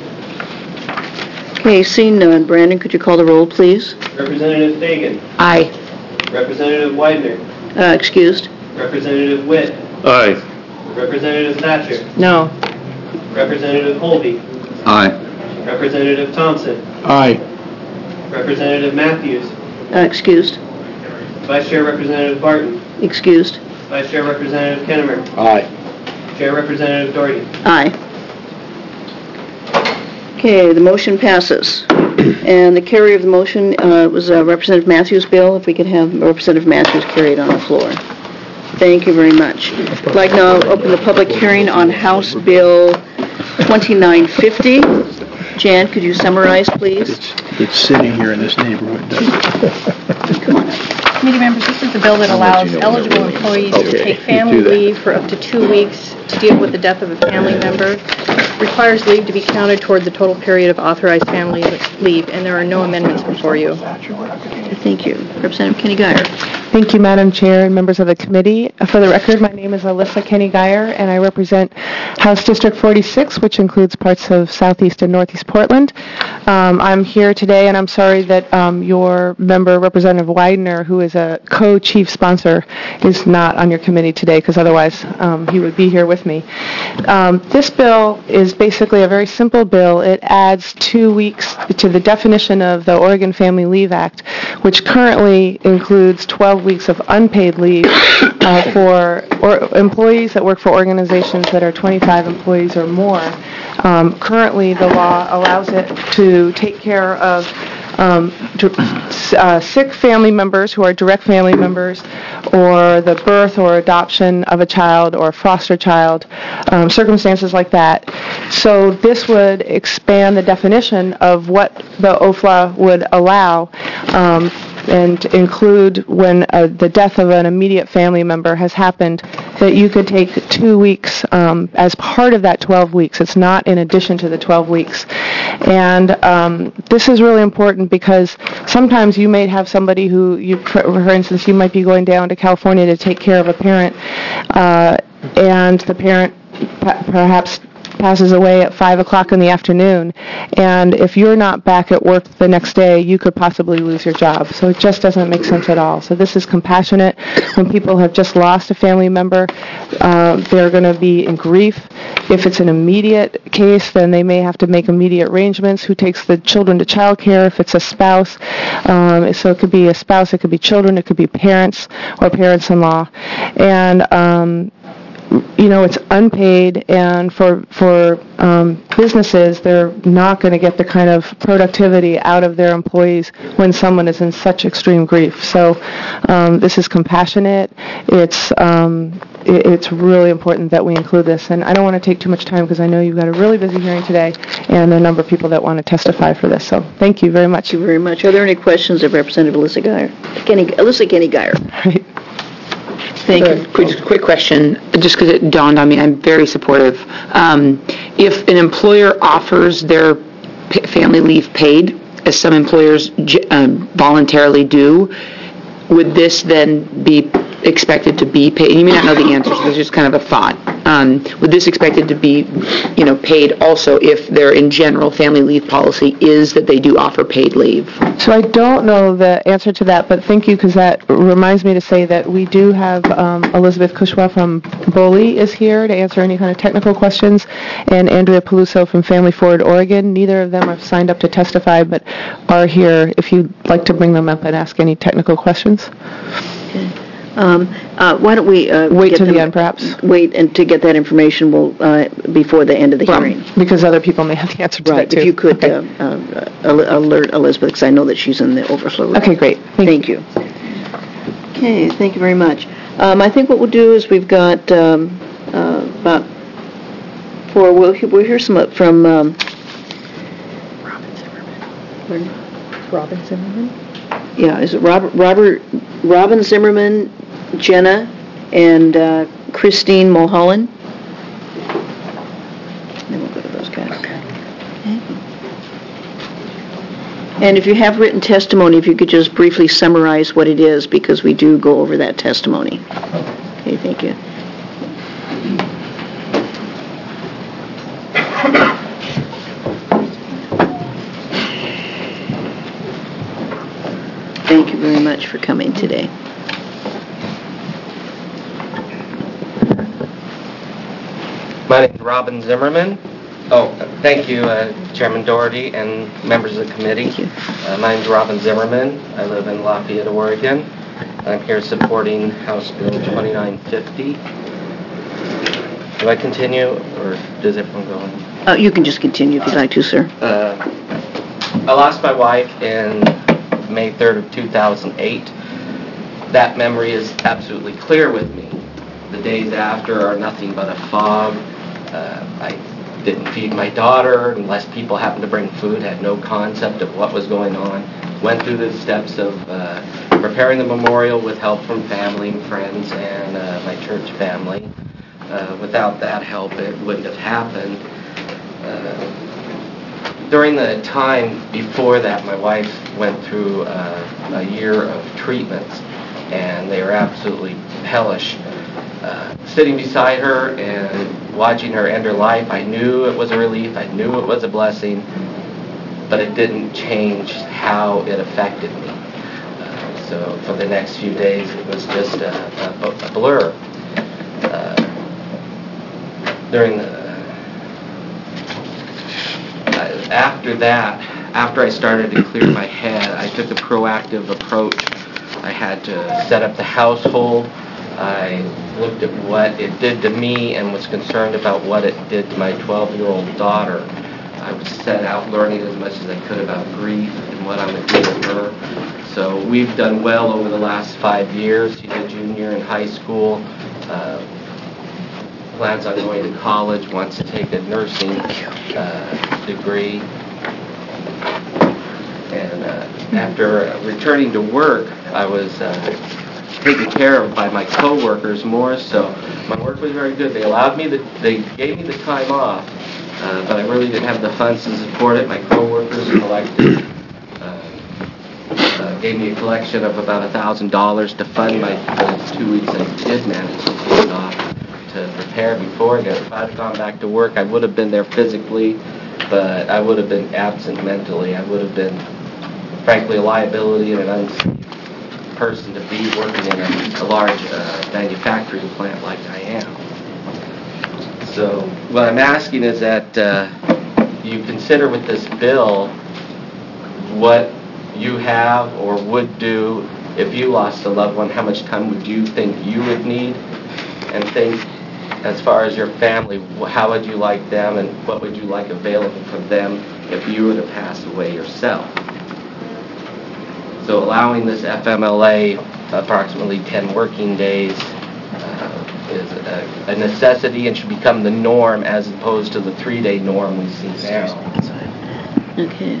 Okay, seeing none. Brandon, could you call the roll, please? Representative Fagan. Aye. Representative Widener. Excused. Representative Witt. Aye. Representative Thatcher. No. Representative Holby. Aye. Representative Thompson. Aye. Representative Matthews. Excused. Vice Chair Representative Barton. Excused. Vice Chair Representative Kennemer. Aye. Chair Representative Doherty. Aye. Okay, the motion passes. And the carrier of the motion was Representative Matthews' bill. If we could have Representative Matthews carry it on the floor. Thank you very much. I'd like now to open the public hearing on House Bill 2950. Jan, could you summarize, please? It's sitting here in this neighborhood. Come on up. Committee members, this is the bill that allows eligible employees to take family leave for up to 2 weeks to deal with the death of a family member. Requires leave to be counted toward the total period of authorized family leave, and there are no amendments before you. Thank you. Representative Kenny Geyer. Thank you, Madam Chair and members of the committee. For the record, my name is Alyssa Kenny Geyer, and I represent House District 46, which includes parts of southeast and northeast Portland. I'm here today, and I'm sorry that your member, Representative Widener, who is a co-chief sponsor, is not on your committee today, because otherwise he would be here with me. This bill is basically a very simple bill. It adds 2 weeks to the definition of the Oregon Family Leave Act, which currently includes 12 weeks of unpaid leave for employees that work for organizations that are 25 employees or more. Currently, the law allows it to take care of sick family members who are direct family members, or the birth or adoption of a child or a foster child, circumstances like that. So this would expand the definition of what the OFLA would allow, and include when the death of an immediate family member has happened, that you could take 2 weeks as part of that 12 weeks. It's not in addition to the 12 weeks. And this is really important because sometimes you may have somebody who, for instance, you might be going down to California to take care of a parent, and the parent perhaps passes away at 5 o'clock in the afternoon, and if you're not back at work the next day, you could possibly lose your job. So it just doesn't make sense at all. So this is compassionate. When people have just lost a family member, they're going to be in grief. If it's an immediate case, then they may have to make immediate arrangements. Who takes the children to child care? If it's a spouse, so it could be a spouse, it could be children, it could be parents or parents-in-law. And it's unpaid, and for businesses, they're not going to get the kind of productivity out of their employees when someone is in such extreme grief. So this is compassionate. It's really important that we include this. And I don't want to take too much time because I know you've got a really busy hearing today and a number of people that want to testify for this. So thank you very much. Thank you very much. Are there any questions of Representative Alyssa Kenny Geyer? Right. Thank you. Quick question, just because it dawned on me, I'm very supportive. If an employer offers their family leave paid, as some employers voluntarily do, would this then be expected to be paid? You may not know the answer, so it's just kind of a thought. Would this expected to be, paid also if their in general family leave policy is that they do offer paid leave? So I don't know the answer to that, but thank you, because that reminds me to say that we do have Elizabeth Kushwa from BOLI is here to answer any kind of technical questions, and Andrea Peluso from Family Forward Oregon. Neither of them have signed up to testify, but are here if you'd like to bring them up and ask any technical questions. Okay. Why don't we wait till the end, perhaps? Wait, and to get that information before the end of the hearing. Because other people may have the answer to that, too. If you could alert Elizabeth, because I know that she's in the overflow room. Okay, great. Thank you. Okay, thank you very much. I think what we'll do is we've got about four. We'll hear some from Robin Zimmerman? Yeah, is it Robin Zimmerman, Jenna, and Christine Mulholland? Then we'll go to those guys. Okay. And if you have written testimony, if you could just briefly summarize what it is, because we do go over that testimony. Okay, thank you. Thank you very much for coming today. My name is Robin Zimmerman. Thank you, Chairman Doherty and members of the committee. Thank you. My name is Robin Zimmerman. I live in Lafayette, Oregon. I'm here supporting House Bill 2950. Do I continue, or does everyone go on? You can just continue if you'd like to, sir. I lost my wife in May 3rd of 2008. That memory is absolutely clear with me. The days after are nothing but a fog. I didn't feed my daughter unless people happened to bring food, had no concept of what was going on. Went through the steps of preparing the memorial with help from family and friends and my church family. Without that help, it wouldn't have happened. During the time before that, my wife went through a year of treatments, and they were absolutely hellish. Sitting beside her and watching her end her life, I knew it was a relief, I knew it was a blessing, but it didn't change how it affected me. So for the next few days, it was just a blur. After I started to clear my head, I took a proactive approach. I had to set up the household. I looked at what it did to me and was concerned about what it did to my 12-year-old daughter. I set out learning as much as I could about grief and what I would do with her. So we've done well over the last 5 years. She's a junior in high school, plans on going to college, wants to take a nursing degree. And after returning to work, I was taken care of by my coworkers more, so my work was very good. They gave me the time off, but I really didn't have the funds to support it. My coworkers gave me a collection of about $1,000 to fund my 2 weeks I did manage to take off to prepare before. If I'd have gone back to work, I would have been there physically, but I would have been absent mentally. I would have been, frankly, a liability and an unsafe person to be working in a large manufacturing plant like I am. So what I'm asking is that you consider with this bill what you have or would do if you lost a loved one. How much time would you think you would need? And think, as far as your family, how would you like them and what would you like available for them if you were to pass away yourself? So allowing this FMLA approximately 10 working days is a necessity and should become the norm as opposed to the 3-day norm we see now. Okay.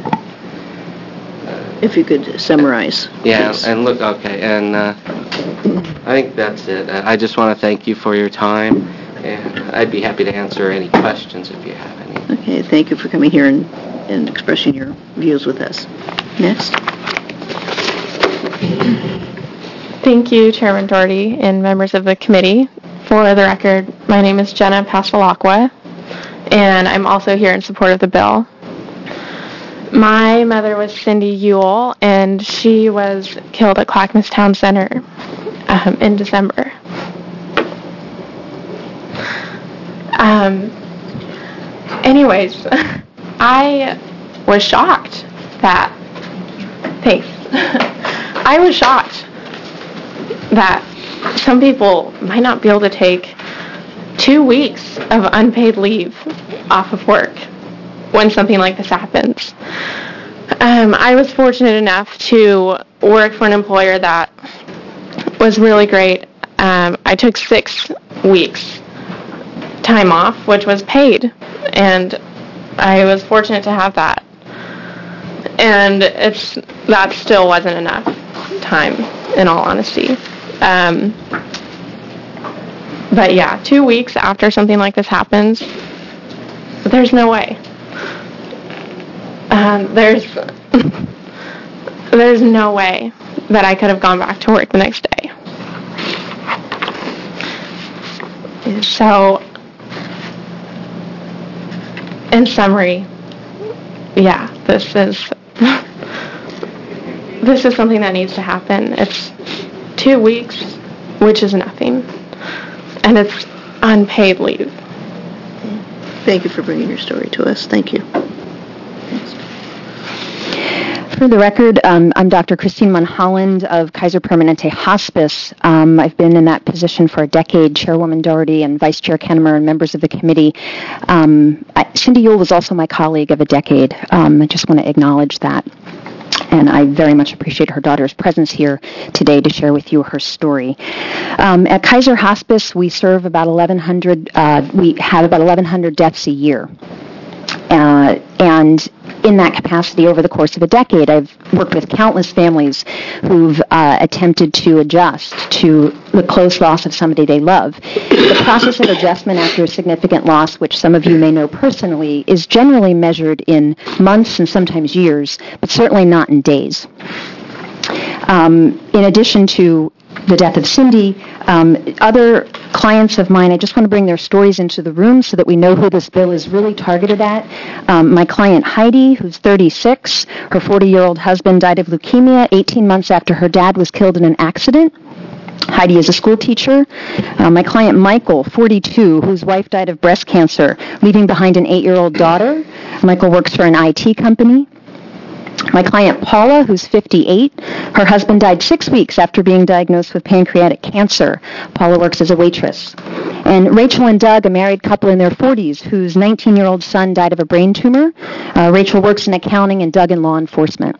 If you could summarize. Yeah, please. and look, okay, and I think that's it. I just want to thank you for your time, and I'd be happy to answer any questions if you have any. Okay, thank you for coming here and expressing your views with us. Next. Thank you, Chairman Doherty and members of the committee. For the record, my name is Jenna Pastelacqua, and I'm also here in support of the bill. My mother was Cindy Ewell, and she was killed at Clackamas Town Center in December. Anyways, I was shocked that... Thanks. I was shocked that some people might not be able to take 2 weeks of unpaid leave off of work when something like this happens. I was fortunate enough to work for an employer that was really great. I took 6 weeks time off, which was paid, and I was fortunate to have that. And that still wasn't enough time, in all honesty. But yeah, 2 weeks after something like this happens, there's no way. There's no way that I could have gone back to work the next day. So, in summary, yeah, this is something that needs to happen. It's 2 weeks, which is nothing, and it's unpaid leave. Thank you for bringing your story to us. Thank you. For the record, I'm Dr. Christine Mulholland of Kaiser Permanente Hospice. I've been in that position for a decade, Chairwoman Doherty and Vice Chair Kennemer and members of the committee. Cindy Ewell was also my colleague of a decade. I just want to acknowledge that. And I very much appreciate her daughter's presence here today to share with you her story. At Kaiser Hospice, we serve about 1,100, we have about 1,100 deaths a year. And in that capacity, over the course of a decade, I've worked with countless families who've attempted to adjust to the close loss of somebody they love. The process of adjustment after a significant loss, which some of you may know personally, is generally measured in months and sometimes years, but certainly not in days. In addition to the death of Cindy, other clients of mine, I just want to bring their stories into the room so that we know who this bill is really targeted at. My client Heidi, who's 36, her 40-year-old husband died of leukemia 18 months after her dad was killed in an accident. Heidi is a school teacher. My client Michael, 42, whose wife died of breast cancer, leaving behind an 8-year-old daughter. Michael works for an IT company. My client Paula, who's 58, her husband died 6 weeks after being diagnosed with pancreatic cancer. Paula works as a waitress. And Rachel and Doug, a married couple in their 40s, whose 19-year-old son died of a brain tumor. Rachel works in accounting and Doug in law enforcement.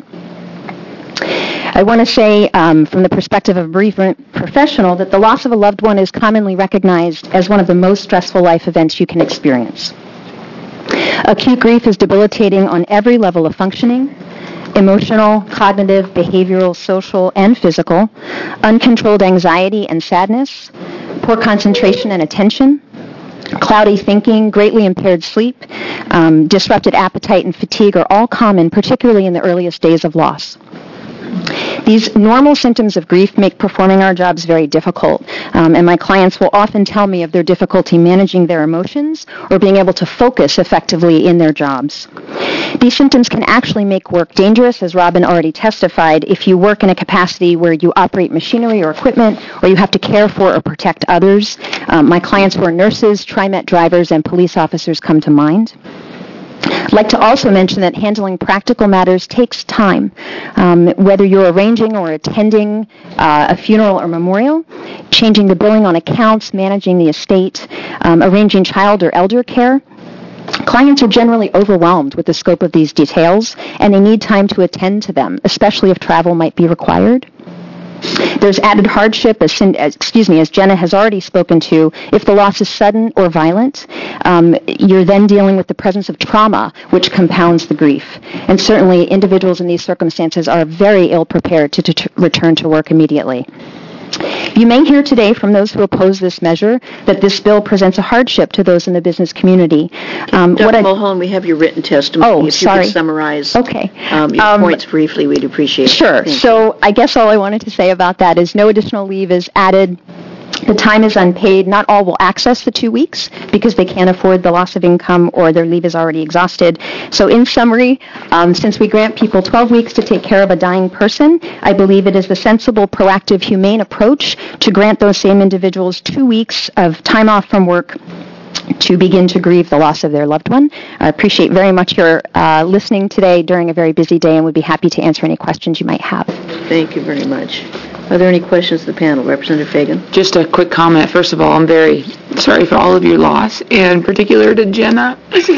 I want to say, from the perspective of a bereavement professional, that the loss of a loved one is commonly recognized as one of the most stressful life events you can experience. Acute grief is debilitating on every level of functioning: emotional, cognitive, behavioral, social, and physical, uncontrolled anxiety and sadness, poor concentration and attention, cloudy thinking, greatly impaired sleep, disrupted appetite and fatigue are all common, particularly in the earliest days of loss. These normal symptoms of grief make performing our jobs very difficult, and my clients will often tell me of their difficulty managing their emotions or being able to focus effectively in their jobs. These symptoms can actually make work dangerous, as Robin already testified, if you work in a capacity where you operate machinery or equipment or you have to care for or protect others. My clients who are nurses, TriMet drivers, and police officers come to mind. I'd like to also mention that handling practical matters takes time. Whether you're arranging or attending a funeral or memorial, changing the billing on accounts, managing the estate, arranging child or elder care, clients are generally overwhelmed with the scope of these details, and they need time to attend to them, especially if travel might be required. There's added hardship, as Jenna has already spoken to. If the loss is sudden or violent, you're then dealing with the presence of trauma, which compounds the grief. And certainly individuals in these circumstances are very ill prepared to return to work immediately. You may hear today from those who oppose this measure that this bill presents a hardship to those in the business community. Dr. Mulholland, we have your written testimony. Oh, if sorry. you could summarize your points briefly, we'd appreciate it. Sure. Thank so I guess all I wanted to say about that is no additional leave is added The time is unpaid. Not all will access the 2 weeks because they can't afford the loss of income or their leave is already exhausted. So in summary, since we grant people 12 weeks to take care of a dying person, I believe it is the sensible, proactive, humane approach to grant those same individuals 2 weeks of time off from work to begin to grieve the loss of their loved one. I appreciate very much your listening today during a very busy day and would be happy to answer any questions you might have. Thank you very much. Are there any questions to the panel? Representative Fagan. Just a quick comment. First of all, I'm very sorry for all of your loss, and in particular to Jenna.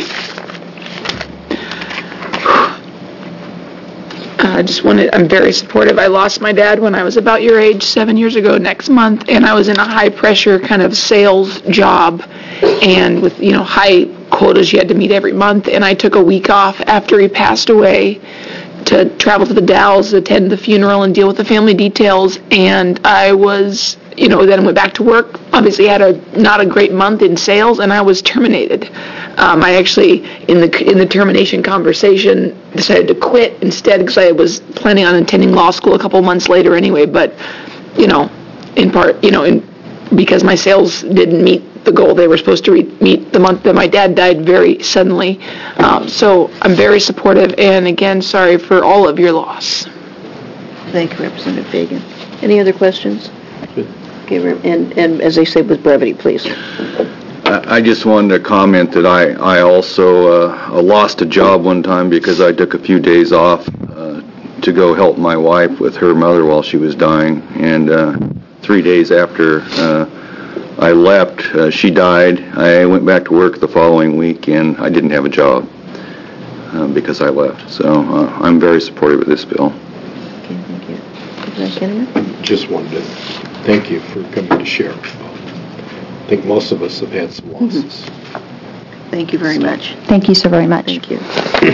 I'm very supportive. I lost my dad when I was about your age 7 years ago next month, and I was in a high-pressure kind of sales job, and with, high quotas you had to meet every month, and I took a week off after he passed away to travel to the Dalles, attend the funeral, and deal with the family details, and I was, then went back to work. Obviously had not a great month in sales, and I was terminated. I actually, in the termination conversation, decided to quit instead because I was planning on attending law school a couple months later anyway, but, in part, because my sales didn't meet the goal they were supposed to meet the month that my dad died very suddenly. So I'm very supportive, and again, sorry for all of your loss. Thank you, Representative Fagan. Any other questions? Okay, and as they say, with brevity, please. I just wanted to comment that I also lost a job one time because I took a few days off to go help my wife with her mother while she was dying, and 3 days after I left, she died. I went back to work the following week, and I didn't have a job because I left. So I'm very supportive of this bill. Okay, thank you. Representative Kinnaman? Just wanted to thank you for coming to share. I think most of us have had some losses. Thank you very much. Thank you so very much. Thank you.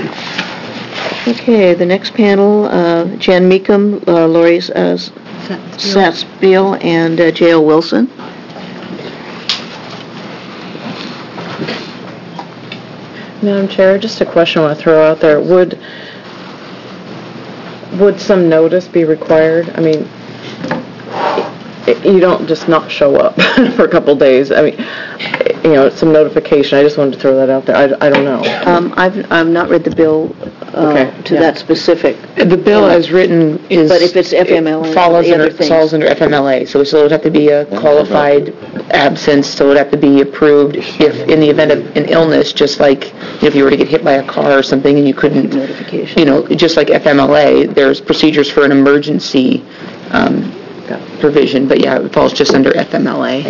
Okay, the next panel, Jan Meekum, Lori Satsfield, and J.L. Wilson. Madam Chair, just a question I want to throw out there. Would some notice be required? I mean, you don't just not show up for a couple days. I mean, some notification. I just wanted to throw that out there. I don't know. I've not read the bill to that specific. The bill as written is... But if it's FMLA, falls under FMLA, so it would have to be a qualified absence, so it would have to be approved if in the event of an illness, just like if you were to get hit by a car or something and you couldn't... Notification. Just like FMLA, there's procedures for an emergency provision, but yeah, it falls just under FMLA.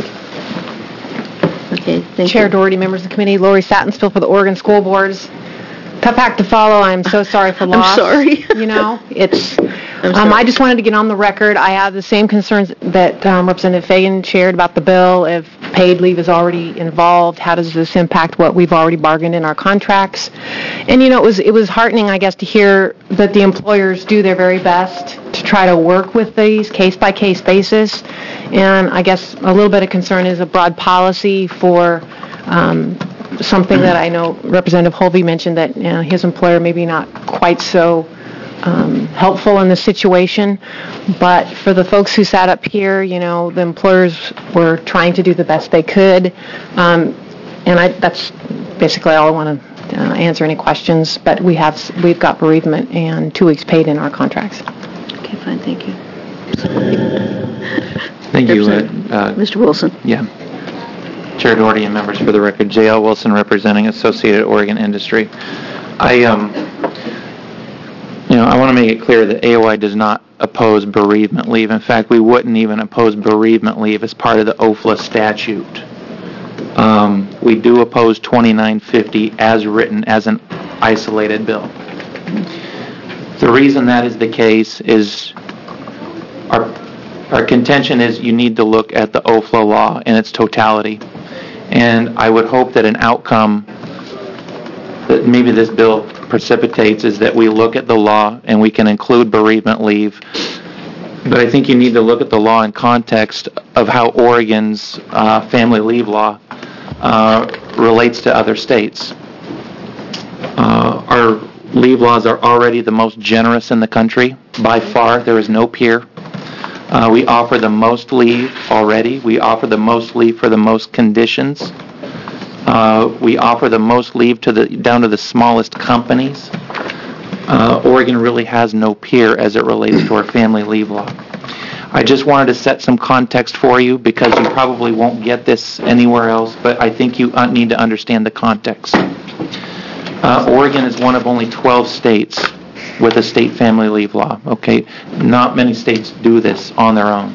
Okay, thank Chair you. Doherty, members of the committee, Lori Satinspill for the Oregon School Boards. Tough act to follow. I'm so sorry for loss. I'm sorry. It's. I just wanted to get on the record. I have the same concerns that Representative Fagan shared about the bill. If paid leave is already involved, how does this impact what we've already bargained in our contracts? And it was heartening, I guess, to hear that the employers do their very best to try to work with these case-by-case basis. And I guess a little bit of concern is a broad policy for something that I know Representative Holvey mentioned, that his employer maybe not quite so helpful in the situation. But for the folks who sat up here, the employers were trying to do the best they could. And that's basically all I want to answer any questions. But we've got bereavement and 2 weeks paid in our contracts. Okay, fine, thank you. Thank you. Mr. Wilson. Yeah. Chair Doherty and members, for the record, J.L. Wilson representing Associated Oregon Industry. I want to make it clear that AOI does not oppose bereavement leave. In fact, we wouldn't even oppose bereavement leave as part of the OFLA statute. We do oppose 2950 as written as an isolated bill. The reason that is the case is our contention is you need to look at the OFLA law in its totality. And I would hope that an outcome that maybe this bill precipitates is that we look at the law and we can include bereavement leave. But I think you need to look at the law in context of how Oregon's family leave law relates to other states. Our leave laws are already the most generous in the country. By far, there is no peer. We offer the most leave already. We offer the most leave for the most conditions. We offer the most leave down to the smallest companies. Oregon really has no peer as it relates to our family leave law. I just wanted to set some context for you because you probably won't get this anywhere else, but I think you need to understand the context. Oregon is one of only 12 states with a state family leave law, okay? Not many states do this on their own.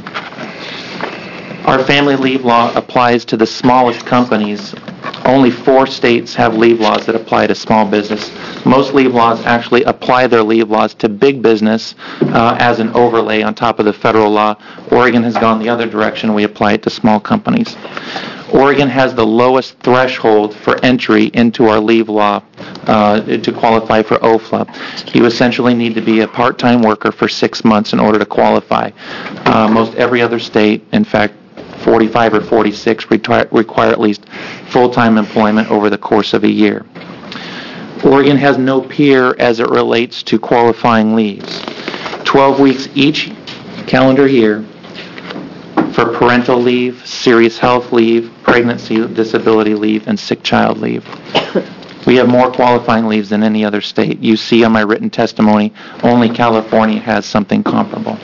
Our family leave law applies to the smallest companies. Only 4 states have leave laws that apply to small business. Most leave laws actually apply their leave laws to big business as an overlay on top of the federal law. Oregon has gone the other direction. We apply it to small companies. Oregon has the lowest threshold for entry into our leave law to qualify for OFLA. You essentially need to be a part-time worker for 6 months in order to qualify. Most every other state, in fact, 45 or 46 require at least full-time employment over the course of a year. Oregon has no peer as it relates to qualifying leaves. 12 weeks each calendar year for parental leave, serious health leave, pregnancy, disability leave, and sick child leave. We have more qualifying leaves than any other state. You see on my written testimony, only California has something comparable.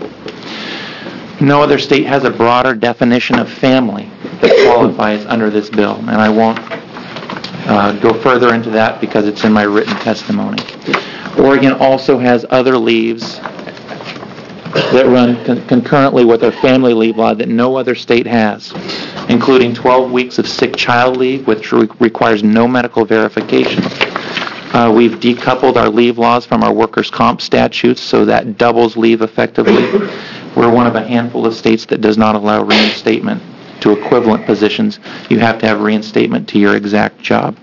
No other state has a broader definition of family that qualifies under this bill, and I won't go further into that because it's in my written testimony. Oregon also has other leaves that run concurrently with our family leave law that no other state has, including 12 weeks of sick child leave, which requires no medical verification. We've decoupled our leave laws from our workers' comp statutes, so that doubles leave effectively. We're one of a handful of states that does not allow reinstatement to equivalent positions. You have to have reinstatement to your exact job.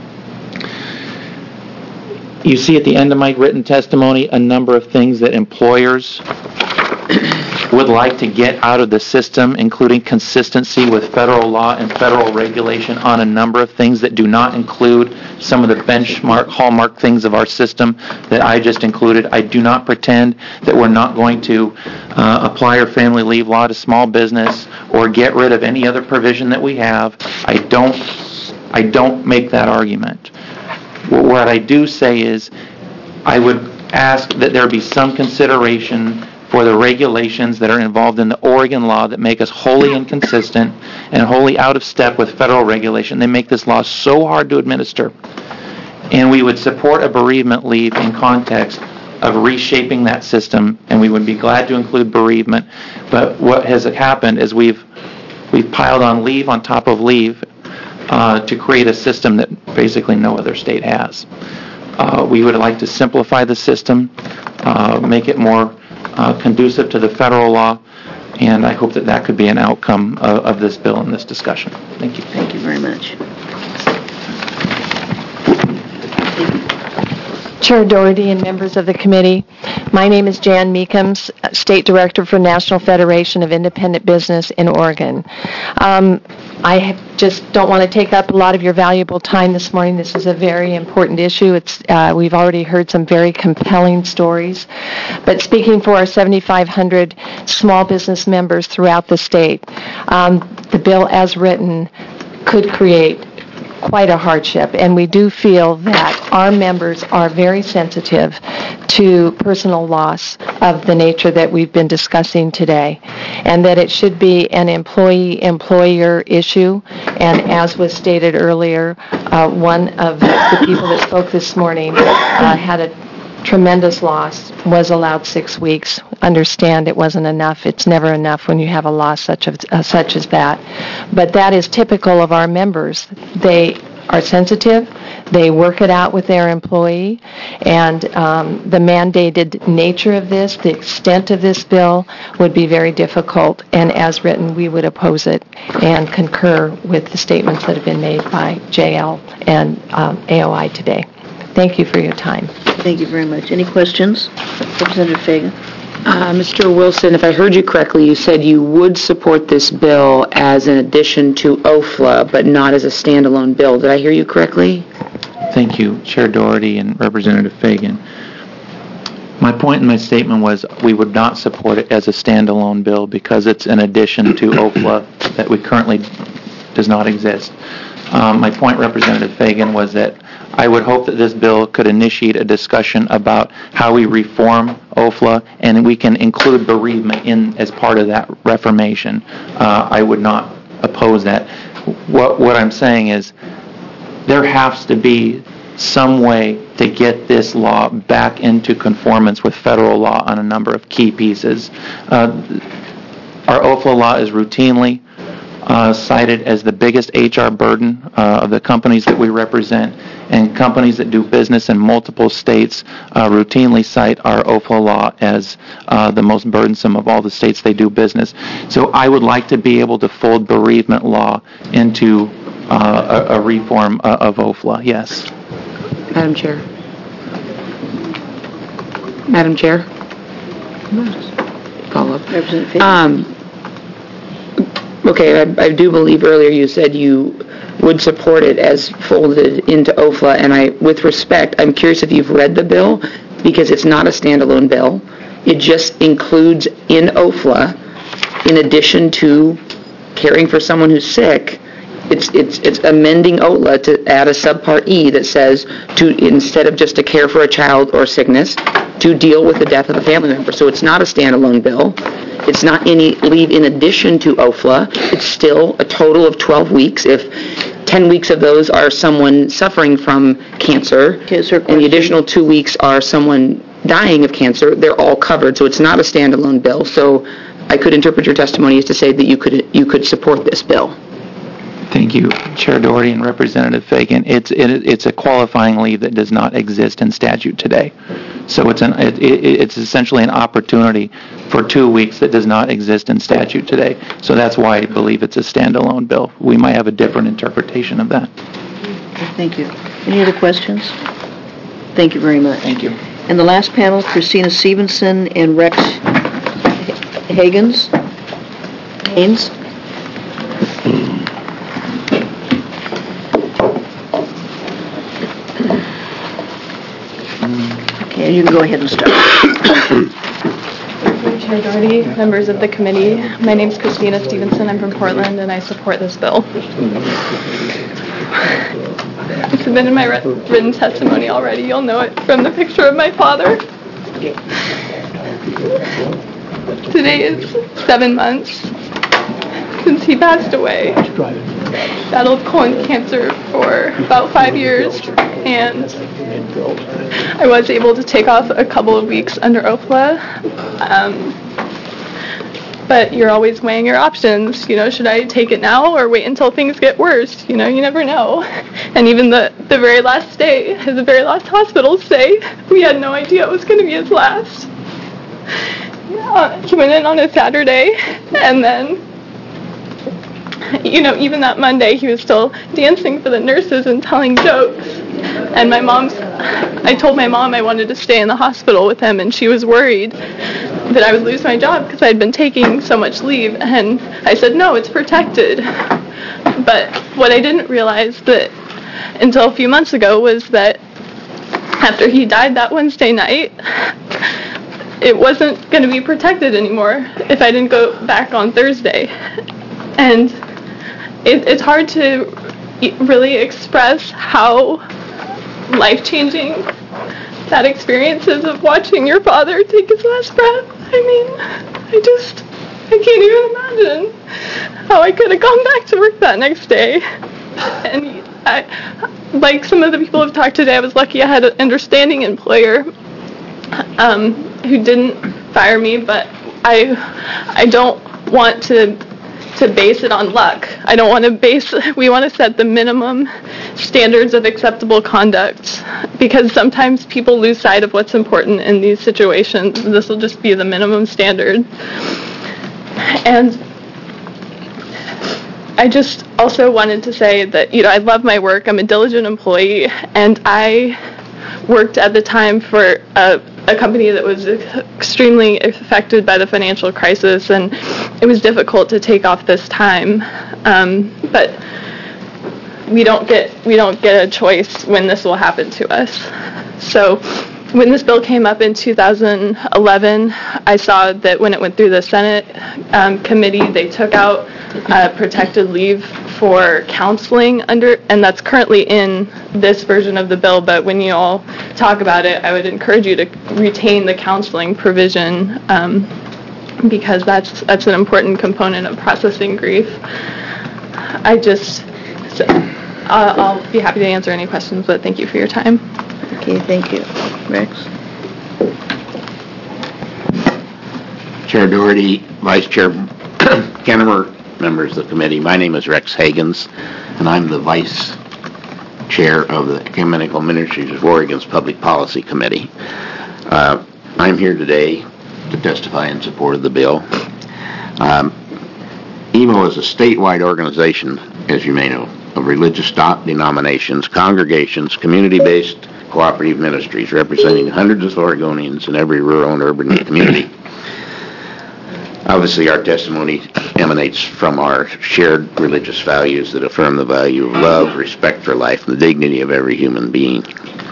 You see at the end of my written testimony a number of things that employers would like to get out of the system, including consistency with federal law and federal regulation on a number of things that do not include some of the benchmark, hallmark things of our system that I just included. I do not pretend that we're not going to apply our family leave law to small business or get rid of any other provision that we have. I don't make that argument. What I do say is I would ask that there be some consideration for the regulations that are involved in the Oregon law that make us wholly inconsistent and wholly out of step with federal regulation. They make this law so hard to administer. And we would support a bereavement leave in context of reshaping that system, and we would be glad to include bereavement. But what has happened is we've piled on leave on top of leave to create a system that basically no other state has. We would like to simplify the system, make it more conducive to the federal law, and I hope that that could be an outcome of this bill and this discussion. Thank you. Thank you very much. Chair Doherty and members of the committee, my name is Jan Meekums, State Director for National Federation of Independent Business in Oregon. I just don't want to take up a lot of your valuable time this morning. This is a very important issue. We've already heard some very compelling stories. But speaking for our 7,500 small business members throughout the state, the bill as written could create quite a hardship, and we do feel that our members are very sensitive to personal loss of the nature that we've been discussing today, and that it should be an employee-employer issue. And as was stated earlier, one of the people that spoke this morning had a tremendous loss, was allowed 6 weeks. Understand it wasn't enough. It's never enough when you have a loss such as that. But that is typical of our members. They are sensitive. They work it out with their employee. And the mandated nature of this, the extent of this bill, would be very difficult. And as written, we would oppose it and concur with the statements that have been made by JL and AOI today. Thank you for your time. Thank you very much. Any questions? Representative Fagan. Mr. Wilson, if I heard you correctly, you said you would support this bill as an addition to OFLA, but not as a standalone bill. Did I hear you correctly? Thank you, Chair Doherty and Representative Fagan. My point in my statement was we would not support it as a standalone bill because it's an addition to OFLA that we currently does not exist. My point, Representative Fagan, was that I would hope that this bill could initiate a discussion about how we reform OFLA, and we can include bereavement in as part of that reformation. I would not oppose that. What I'm saying is there has to be some way to get this law back into conformance with federal law on a number of key pieces. Our OFLA law is routinely cited as the biggest HR burden of the companies that we represent, and companies that do business in multiple states routinely cite our OFLA law as the most burdensome of all the states they do business. So I would like to be able to fold bereavement law into a reform of OFLA, yes. Madam Chair. Madam Chair. Follow up. Okay, I do believe earlier you said you would support it as folded into OFLA, and with respect, I'm curious if you've read the bill, because it's not a standalone bill. It just includes in OFLA, in addition to caring for someone who's sick, it's amending OFLA to add a subpart E that says instead of just to care for a child or sickness, to deal with the death of a family member. So it's not a standalone bill. It's not any leave in addition to OFLA. It's still a total of 12 weeks. If 10 weeks of those are someone suffering from cancer, and the additional 2 weeks are someone dying of cancer, they're all covered. So it's not a standalone bill. So I could interpret your testimony as to say that you could support this bill. Thank you, Chair Doherty and Representative Fagan. It's a qualifying leave that does not exist in statute today. So it's essentially an opportunity for 2 weeks that does not exist in statute today. So that's why I believe it's a standalone bill. We might have a different interpretation of that. Thank you. Any other questions? Thank you very much. Thank you. And the last panel, Christina Stevenson and Rex Haynes. Okay, you can go ahead and start. Chair Doherty, members of the committee, my name is Christina Stevenson. I'm from Portland, and I support this bill. I submitted my written testimony already. You'll know it from the picture of my father. Today is 7 months since he passed away. Battled colon cancer for about 5 years, and I was able to take off a couple of weeks under OFLA. But you're always weighing your options. Should I take it now or wait until things get worse? You never know. And even the very last day, the very last hospital stay, we had no idea it was going to be his last. He went in on a Saturday, and then, even that Monday, he was still dancing for the nurses and telling jokes. And I told my mom I wanted to stay in the hospital with him, and she was worried that I would lose my job because I'd been taking so much leave. And I said, no, it's protected. But what I didn't realize until a few months ago was that after he died that Wednesday night, it wasn't going to be protected anymore if I didn't go back on Thursday. And it's hard to really express how life-changing that experience is of watching your father take his last breath. I can't even imagine how I could have gone back to work that next day. And like some of the people who've talked today, I was lucky I had an understanding employer who didn't fire me, but I don't want to base it on luck. We want to set the minimum standards of acceptable conduct, because sometimes people lose sight of what's important in these situations. This will just be the minimum standard. And I just also wanted to say that, I love my work. I'm a diligent employee, and I worked at the time for a company that was extremely affected by the financial crisis, and it was difficult to take off this time. But we don't get a choice when this will happen to us. So when this bill came up in 2011, I saw that when it went through the Senate committee, they took out protected leave for counseling and that's currently in this version of the bill, but when you all talk about it, I would encourage you to retain the counseling provision because that's an important component of processing grief. I'll be happy to answer any questions, but thank you for your time. Okay, thank you. Rex? Chair Doherty, Vice Chair Kennemer, members of the committee, my name is Rex Hagans, and I'm the Vice Chair of the Ecumenical Ministries of Oregon's Public Policy Committee. I'm here today to testify in support of the bill. EMO is a statewide organization, as you may know, of religious denominations, congregations, community-based cooperative ministries representing hundreds of Oregonians in every rural and urban community. Obviously, our testimony emanates from our shared religious values that affirm the value of love, respect for life, and the dignity of every human being.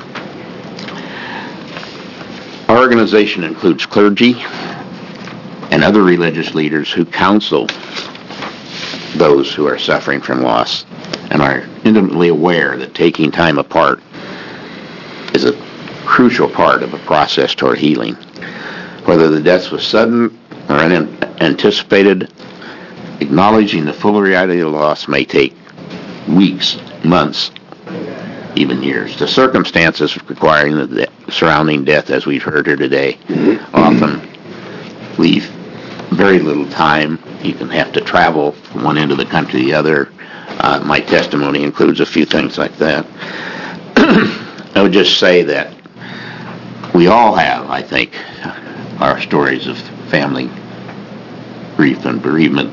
Our organization includes clergy and other religious leaders who counsel those who are suffering from loss and are intimately aware that taking time apart is a crucial part of a process toward healing. Whether the death was sudden or unanticipated, acknowledging the full reality of loss may take weeks, months, even years. The circumstances requiring the surrounding death, as we've heard here today, often leave very little time. You can have to travel from one end of the country to the other. My testimony includes a few things like that. I would just say that we all have, I think, our stories of family grief and bereavement.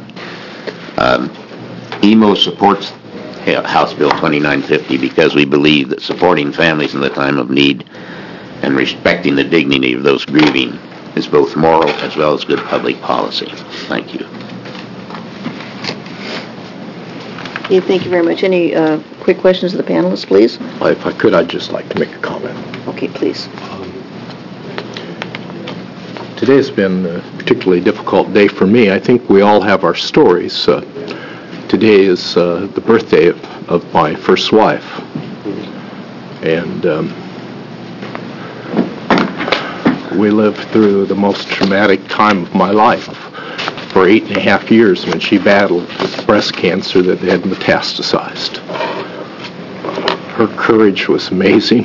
EMO supports House Bill 2950 because we believe that supporting families in the time of need and respecting the dignity of those grieving is both moral as well as good public policy. Thank you. Okay, thank you very much. Any quick questions of the panelists, please? If I could, I'd just like to make a comment. Okay, please. Today has been a particularly difficult day for me. I think we all have our stories. Today is the birthday of my first wife. And we lived through the most traumatic time of my life for 8.5 years when she battled with breast cancer that had metastasized. Her courage was amazing.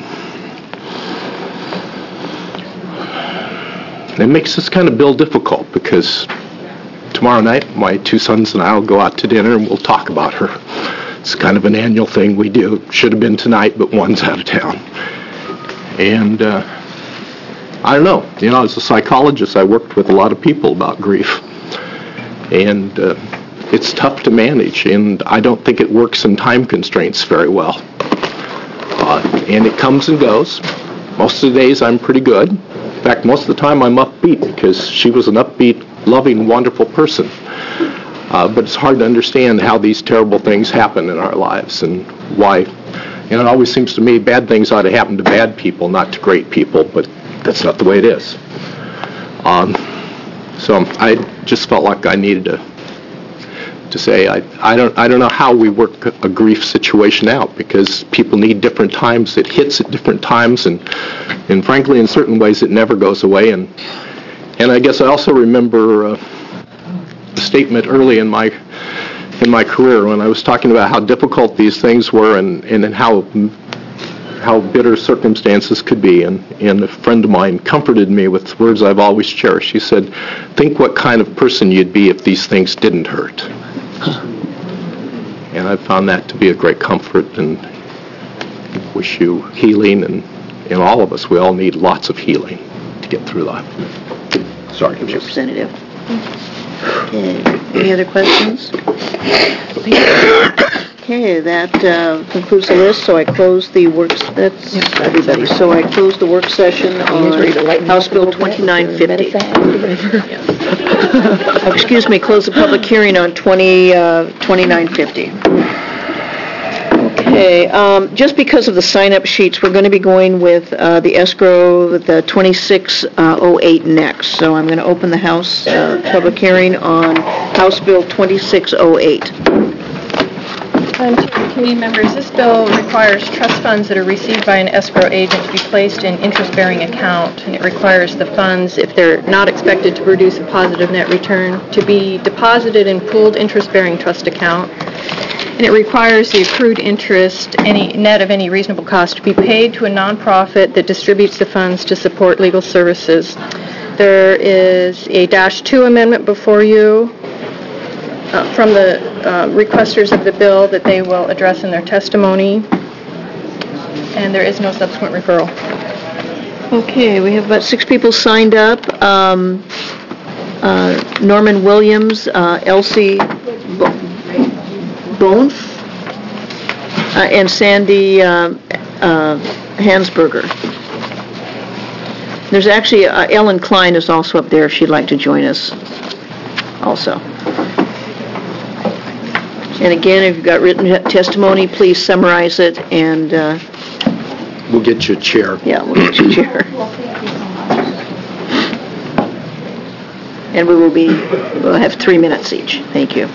It makes this kind of bill difficult because tomorrow night my two sons and I will go out to dinner and we'll talk about her. It's kind of an annual thing we do. Should have been tonight, but one's out of town. And I don't know. You know, as a psychologist, I worked with a lot of people about grief. And it's tough to manage, and I don't think it works in time constraints very well. And it comes and goes. Most of the days I'm pretty good. In fact, most of the time I'm upbeat because she was an upbeat, loving, wonderful person. But it's hard to understand how these terrible things happen in our lives and why. You know, it always seems to me bad things ought to happen to bad people, not to great people, but that's not the way it is. So I just felt like I needed to say I don't know how we work a grief situation out because people need different times. It hits at different times, and frankly, in certain ways, it never goes away. And I guess I also remember a statement early in my career when I was talking about how difficult these things were and how bitter circumstances could be, and a friend of mine comforted me with words I've always cherished. She said, think what kind of person you'd be if these things didn't hurt. And I found that to be a great comfort, and wish you healing, and all of us, we all need lots of healing to get through life. Sorry. Representative. Okay, any other questions? Okay, that concludes the list, so I close the that's everybody. So I close the work session on House Bill 2950. Excuse me, close the public hearing on 2950. Okay. Okay, just because of the sign-up sheets, we're going to be going with the escrow, the 2608 next. So I'm going to open the House public hearing on House Bill 2608. Committee members, this bill requires trust funds that are received by an escrow agent to be placed in interest-bearing account, and it requires the funds, if they're not expected to produce a positive net return, to be deposited in pooled interest-bearing trust account. And it requires the accrued interest, any net of any reasonable cost, to be paid to a nonprofit that distributes the funds to support legal services. There is a -2 amendment before you from the requesters of the bill that they will address in their testimony, and there is no subsequent referral. Okay, we have about 6 people signed up. Norman Williams, Elsie Bonf, and Sandy Hansberger. There's actually, Ellen Klein is also up there if she'd like to join us also. And again, if you've got written testimony, please summarize it, and we'll get you a chair. Yeah, we'll get you a chair. And we'll have 3 minutes each. Thank you.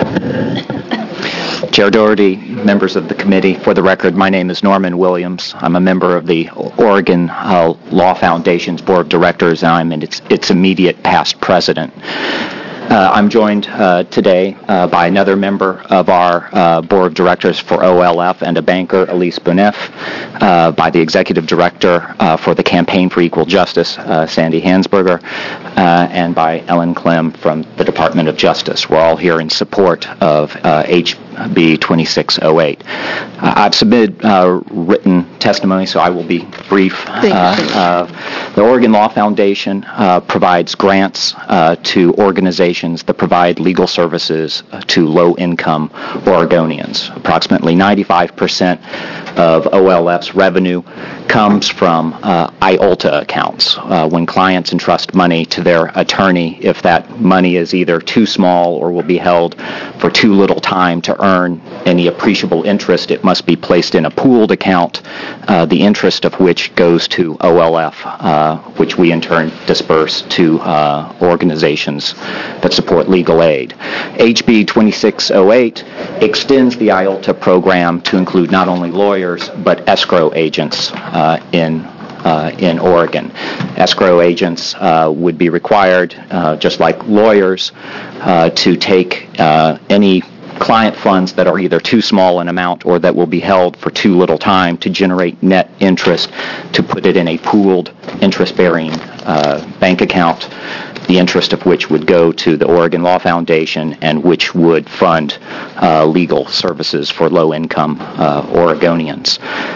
Chair Doherty, members of the committee, for the record, my name is Norman Williams. I'm a member of the Oregon Law Foundation's Board of Directors, and I'm its immediate past president. I'm joined today by another member of our Board of Directors for OLF and a banker, Elise Boneff, by the Executive Director for the Campaign for Equal Justice, Sandy Hansberger, and by Ellen Clem from the Department of Justice. We're all here in support of HB 2608. I've submitted written testimony, so I will be brief. The Oregon Law Foundation provides grants to organizations that provide legal services to low-income Oregonians. Approximately 95% of OLF's revenue comes from IOLTA accounts. When clients entrust money to their attorney, if that money is either too small or will be held for too little time to earn any appreciable interest, it must be placed in a pooled account, the interest of which goes to OLF, which we in turn disperse to organizations that support legal aid. HB 2608 extends the IOLTA program to include not only lawyers but escrow agents in Oregon. Escrow agents would be required, just like lawyers, to take any client funds that are either too small an amount or that will be held for too little time to generate net interest, to put it in a pooled interest-bearing bank account, the interest of which would go to the Oregon Law Foundation and which would fund legal services for low-income Oregonians.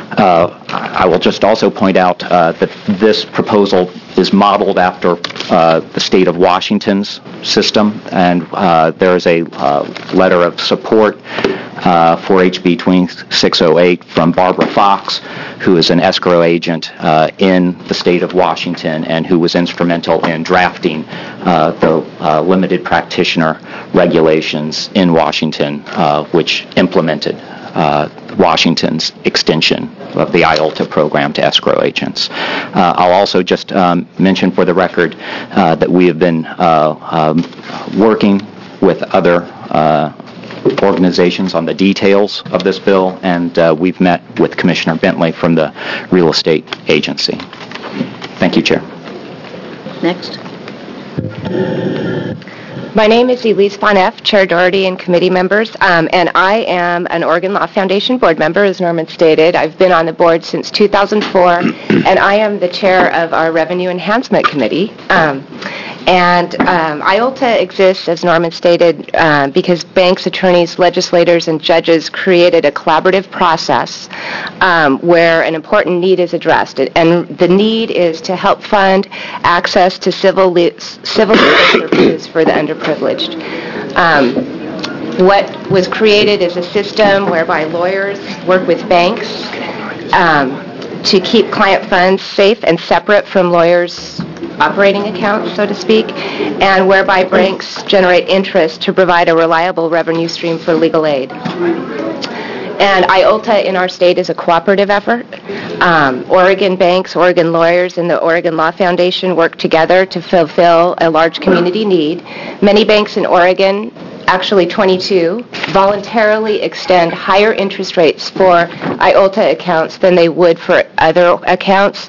I will just also point out that this proposal is modeled after the state of Washington's system, and there is a letter of support for HB 2608 from Barbara Fox, who is an escrow agent in the state of Washington and who was instrumental in drafting the limited practitioner regulations in Washington, which implemented Washington's extension of the IOLTA program to escrow agents. I'll also just mention for the record that we have been working with other organizations on the details of this bill, and we've met with Commissioner Bentley from the Real Estate Agency. Thank you, Chair. Next. My name is Elise Boneff, Chair Doherty and committee members, and I am an Oregon Law Foundation board member, as Norman stated. I've been on the board since 2004, and I am the chair of our Revenue Enhancement Committee. IOLTA exists, as Norman stated, because banks, attorneys, legislators, and judges created a collaborative process where an important need is addressed. And the need is to help fund access to civil legal services for the underprivileged. What was created is a system whereby lawyers work with banks to keep client funds safe and separate from lawyers' operating accounts, so to speak, and whereby banks generate interest to provide a reliable revenue stream for legal aid. And IOLTA in our state is a cooperative effort. Oregon banks, Oregon lawyers, and the Oregon Law Foundation work together to fulfill a large community need. Many banks in Oregon, actually 22, voluntarily extend higher interest rates for IOLTA accounts than they would for other accounts.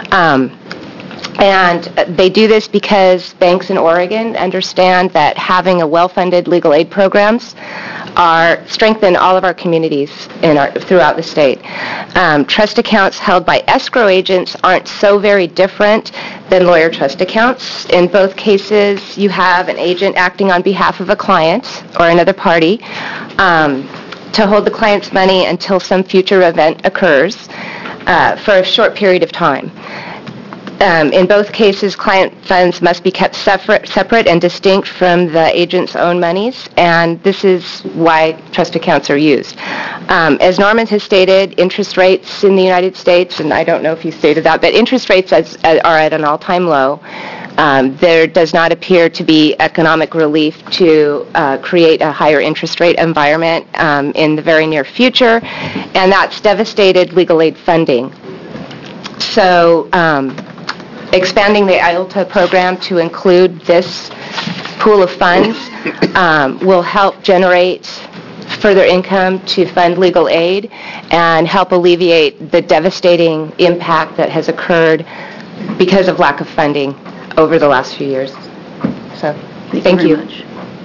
And they do this because banks in Oregon understand that having a well-funded legal aid programs strengthen all of our communities throughout the state. Trust accounts held by escrow agents aren't so very different than lawyer trust accounts. In both cases, you have an agent acting on behalf of a client or another party to hold the client's money until some future event occurs for a short period of time. In both cases, client funds must be kept separate and distinct from the agent's own monies, and this is why trust accounts are used. As Norman has stated, interest rates in the United States, and I don't know if he stated that, but interest rates are at an all-time low. There does not appear to be economic relief to create a higher interest rate environment in the very near future, and that's devastated legal aid funding. So, expanding the IOLTA program to include this pool of funds will help generate further income to fund legal aid and help alleviate the devastating impact that has occurred because of lack of funding over the last few years. So, thank you. Very much.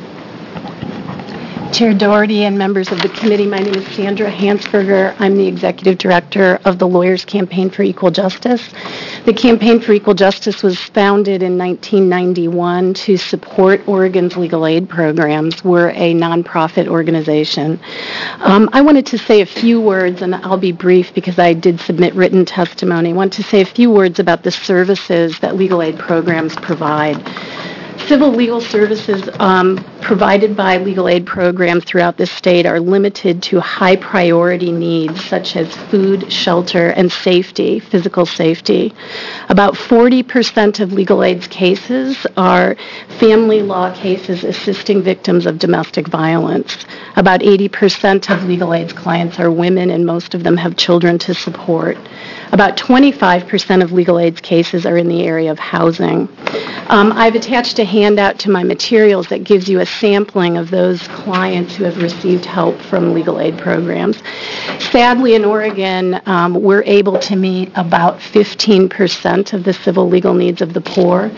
Chair Doherty and members of the committee, my name is Sandra Hansberger. I'm the Executive Director of the Lawyers Campaign for Equal Justice. The Campaign for Equal Justice was founded in 1991 to support Oregon's legal aid programs. We're a nonprofit organization. I wanted to say a few words, and I'll be brief because I did submit written testimony. I want to say a few words about the services that legal aid programs provide. Civil legal services provided by legal aid programs throughout the state are limited to high priority needs such as food, shelter, and safety, physical safety. About 40% of legal aid's cases are family law cases assisting victims of domestic violence. About 80% of legal aid's clients are women, and most of them have children to support. About 25% of legal aid's cases are in the area of housing. I've attached a handout to my materials that gives you a sampling of those clients who have received help from legal aid programs. Sadly, in Oregon, we're able to meet about 15% of the civil legal needs of the poor.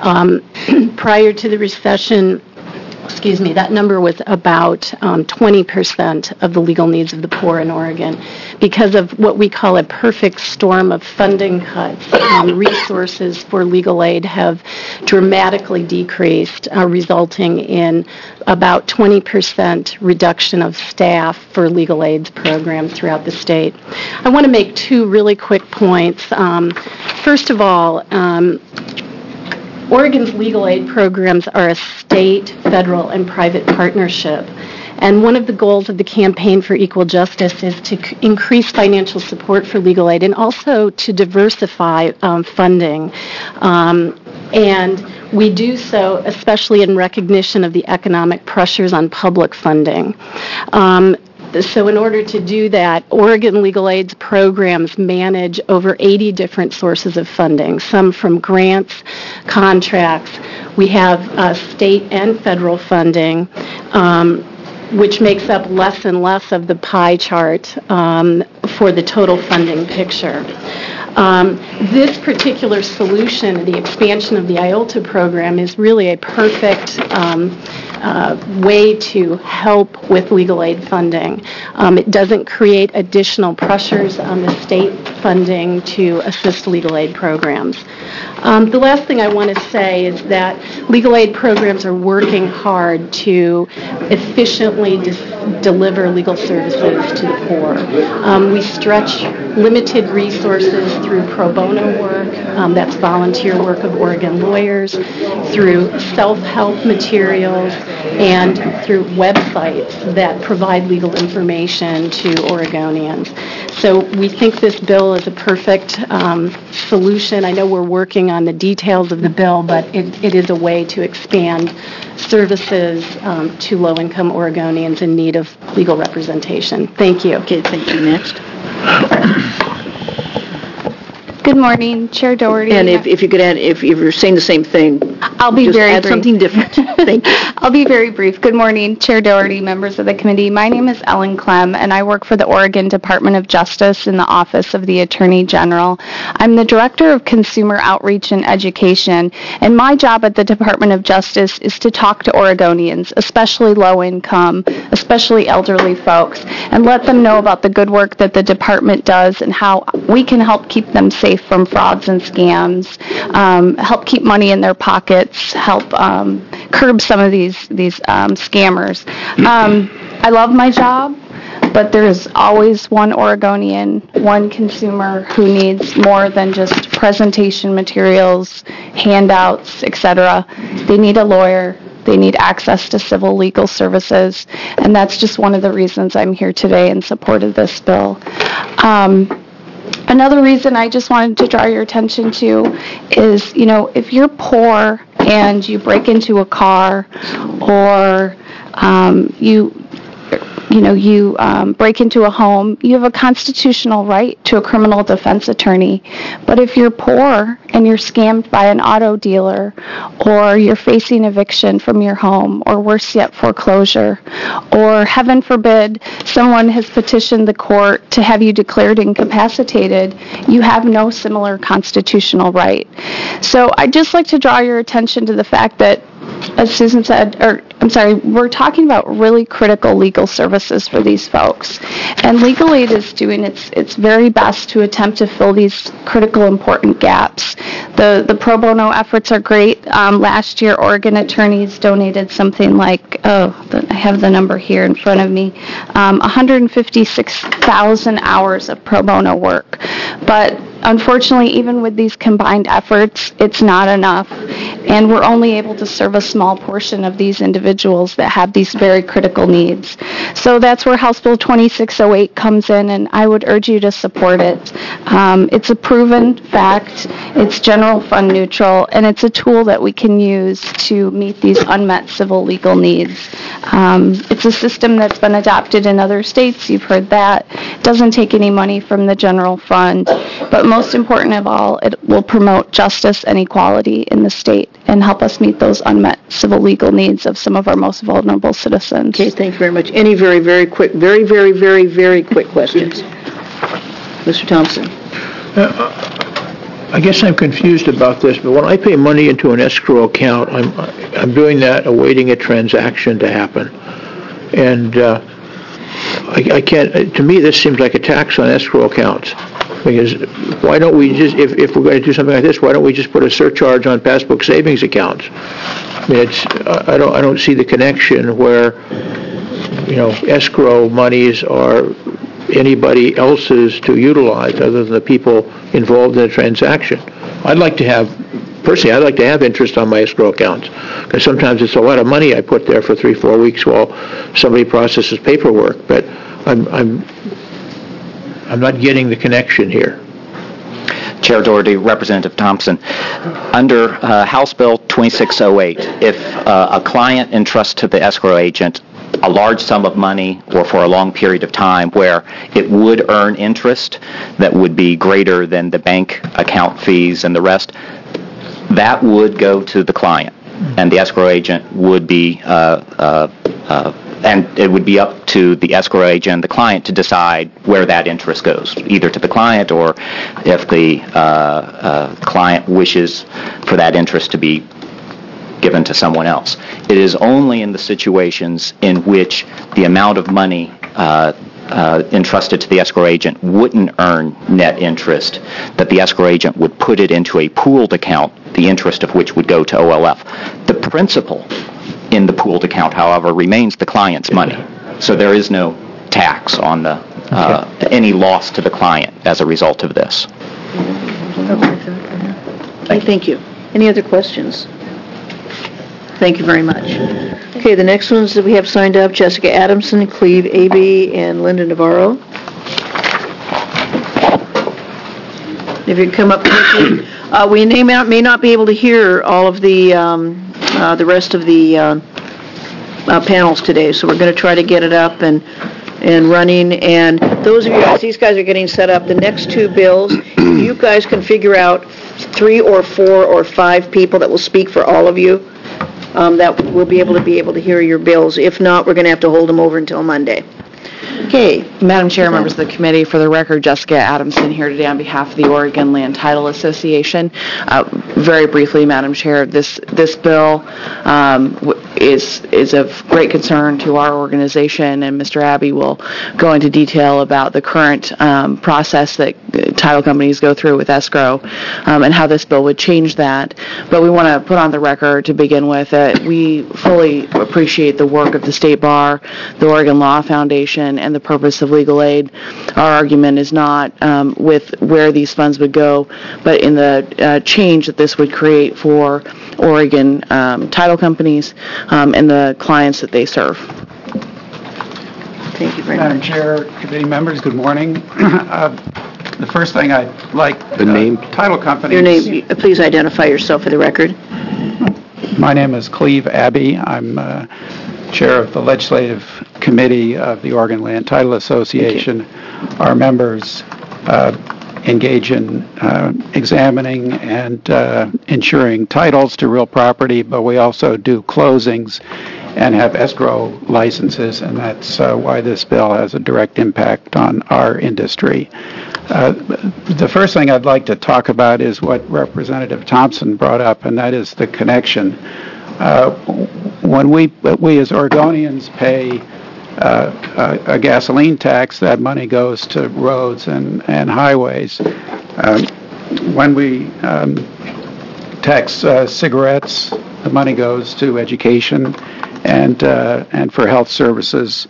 Prior to the recession, that number was about 20% of the legal needs of the poor in Oregon. Because of what we call a perfect storm of funding cuts, resources for legal aid have dramatically decreased, resulting in about 20% reduction of staff for legal aid programs throughout the state. I want to make two really quick points. First of all, Oregon's legal aid programs are a state, federal, and private partnership. And one of the goals of the Campaign for Equal Justice is to increase financial support for legal aid and also to diversify funding. And we do so especially in recognition of the economic pressures on public funding. So in order to do that, Oregon Legal Aid's programs manage over 80 different sources of funding, some from grants, contracts. We have state and federal funding, which makes up less and less of the pie chart for the total funding picture. This particular solution, the expansion of the IOLTA program, is really a perfect way to help with legal aid funding. It doesn't create additional pressures on the state funding to assist legal aid programs. The last thing I want to say is that legal aid programs are working hard to efficiently deliver legal services to the poor. We stretch limited resources through pro bono work, that's volunteer work of Oregon lawyers, through self-help materials, and through websites that provide legal information to Oregonians. So we think this bill is a perfect solution. I know we're working on the details of the bill, but it is a way to expand services to low-income Oregonians in need of legal representation. Thank you. Okay, thank you. Next. Good morning, Chair Doherty. And if you could add, if you're saying the same thing, I'll be just very add brief. something different. Thank you. I'll be very brief. Good morning, Chair Doherty, members of the committee. My name is Ellen Clem, and I work for the Oregon Department of Justice in the Office of the Attorney General. I'm the Director of Consumer Outreach and Education, and my job at the Department of Justice is to talk to Oregonians, especially low-income, especially elderly folks, and let them know about the good work that the department does and how we can help keep them safe from frauds and scams, help keep money in their pockets, help curb some of these scammers. I love my job, but there is always one Oregonian, one consumer who needs more than just presentation materials, handouts, etc. They need a lawyer. They need access to civil legal services, and that's just one of the reasons I'm here today in support of this bill. Another reason I just wanted to draw your attention to is, if you're poor and you break into a car or you break into a home, you have a constitutional right to a criminal defense attorney. But if you're poor and you're scammed by an auto dealer, or you're facing eviction from your home, or worse yet, foreclosure, or heaven forbid, someone has petitioned the court to have you declared incapacitated, you have no similar constitutional right. So I'd just like to draw your attention to the fact that, as Susan said, we're talking about really critical legal services for these folks. And Legal Aid is doing its very best to attempt to fill these critical, important gaps. The pro bono efforts are great. Last year, Oregon attorneys donated something like, I have the number here in front of me, 156,000 hours of pro bono work. But unfortunately, even with these combined efforts, it's not enough, and we're only able to serve a small portion of these individuals that have these very critical needs. So that's where House Bill 2608 comes in, and I would urge you to support it. It's a proven fact, it's general fund neutral, and it's a tool that we can use to meet these unmet civil legal needs. It's a system that's been adopted in other states, you've heard that. It doesn't take any money from the general fund, but most important of all, it will promote justice and equality in the state and help us meet those unmet civil legal needs of some of our most vulnerable citizens. Okay, thank you very much. Any very, very quick, very, very, very, very quick questions? Mr. Thompson. I guess I'm confused about this, but when I pay money into an escrow account, I'm doing that awaiting a transaction to happen. And I can't, to me, this seems like a tax on escrow accounts. Because why don't we just, if we're going to do something like this, why don't we just put a surcharge on passbook savings accounts? I mean, I don't see the connection where, escrow monies are anybody else's to utilize other than the people involved in the transaction. I'd like to have interest on my escrow accounts, because sometimes it's a lot of money I put there for 3-4 weeks while somebody processes paperwork, but I'm not getting the connection here. Chair Doherty, Representative Thompson, under House Bill 2608, if a client entrusts to the escrow agent a large sum of money or for a long period of time where it would earn interest that would be greater than the bank account fees and the rest, that would go to the client, and the escrow agent would be and it would be up to the escrow agent and the client to decide where that interest goes, either to the client or if the client wishes for that interest to be given to someone else. It is only in the situations in which the amount of money entrusted to the escrow agent wouldn't earn net interest that the escrow agent would put it into a pooled account, the interest of which would go to OLF. The principal in the pooled account, however, remains the client's money. So there is no tax on the any loss to the client as a result of this. Okay, thank you. Any other questions? Thank you very much. Okay, the next ones that we have signed up, Jessica Adamson, Cleve Abbey, and Linda Navarro. If you could come up quickly. We may not be able to hear all of the rest of the panels today, so we're going to try to get it up and running. And those of you, as these guys are getting set up, the next two bills, you guys can figure out 3 or 4 or 5 people that will speak for all of you, that will be able to hear your bills. If not, we're going to have to hold them over until Monday. Okay. Madam Chair, members of the committee, for the record, Jessica Adamson here today on behalf of the Oregon Land Title Association. Very briefly, Madam Chair, this bill is of great concern to our organization, and Mr. Abbey will go into detail about the current process that title companies go through with escrow and how this bill would change that. But we want to put on the record to begin with that we fully appreciate the work of the State Bar, the Oregon Law Foundation, and the purpose of legal aid. Our argument is not with where these funds would go, but in the change that this would create for Oregon title companies and the clients that they serve. Thank you very Madam much. Chair, committee members, good morning. The first thing I'd like the name, title companies. Your name, please identify yourself for the record. My name is Cleve Abbey. I'm chair of the legislative committee of the Oregon Land Title Association. Our members engage in examining and insuring titles to real property, but we also do closings and have escrow licenses, and that's why this bill has a direct impact on our industry. The first thing I'd like to talk about is what Representative Thompson brought up, and that is the connection. When we as Oregonians pay a gasoline tax, that money goes to roads and highways. When we tax cigarettes, the money goes to education and for health services.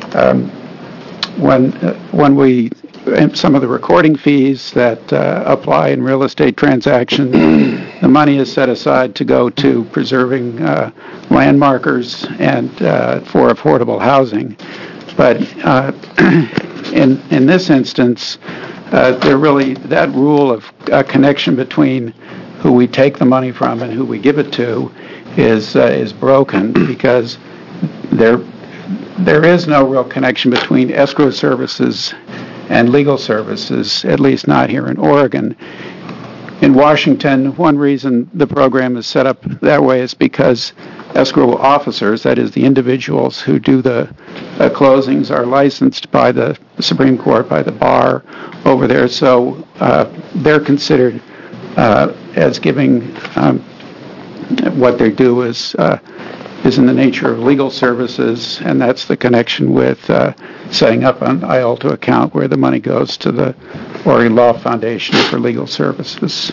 When we some of the recording fees that apply in real estate transactions, the money is set aside to go to preserving landmarkers and for affordable housing. But in this instance, that rule of connection between who we take the money from and who we give it to is broken, because there is no real connection between escrow services and legal services, at least not here in Oregon. In Washington, one reason the program is set up that way is because escrow officers, that is the individuals who do the closings, are licensed by the Supreme Court, by the bar over there, so they're considered as giving what they do is in the nature of legal services, and that's the connection with setting up an IALTA account where the money goes to the Oregon Law Foundation for legal services.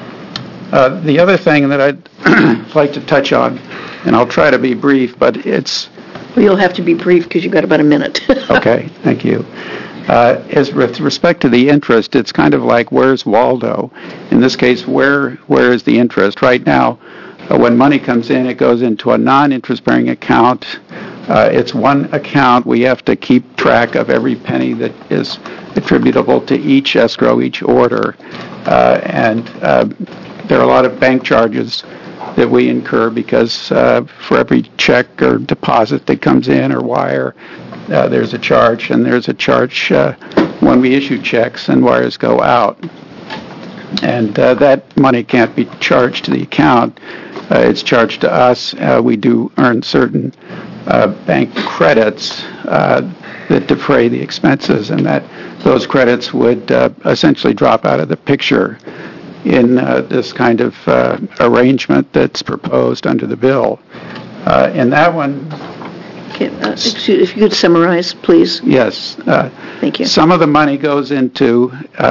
The other thing that I'd like to touch on, and I'll try to be brief, but it's... Well, you'll have to be brief because you've got about a minute. Okay, thank you. As with respect to the interest, it's kind of like, where's Waldo? In this case, where is the interest? Right now, when money comes in, it goes into a non-interest-bearing account. It's one account. We have to keep track of every penny that is attributable to each escrow, each order. And there are a lot of bank charges that we incur because for every check or deposit that comes in or wire, there's a charge. And there's a charge when we issue checks and wires go out. And that money can't be charged to the account. It's charged to us. We do earn certain bank credits that defray the expenses, and that those credits would essentially drop out of the picture in this kind of arrangement that's proposed under the bill. In that one... If you could summarize, please. Yes. Thank you. Some of the money goes into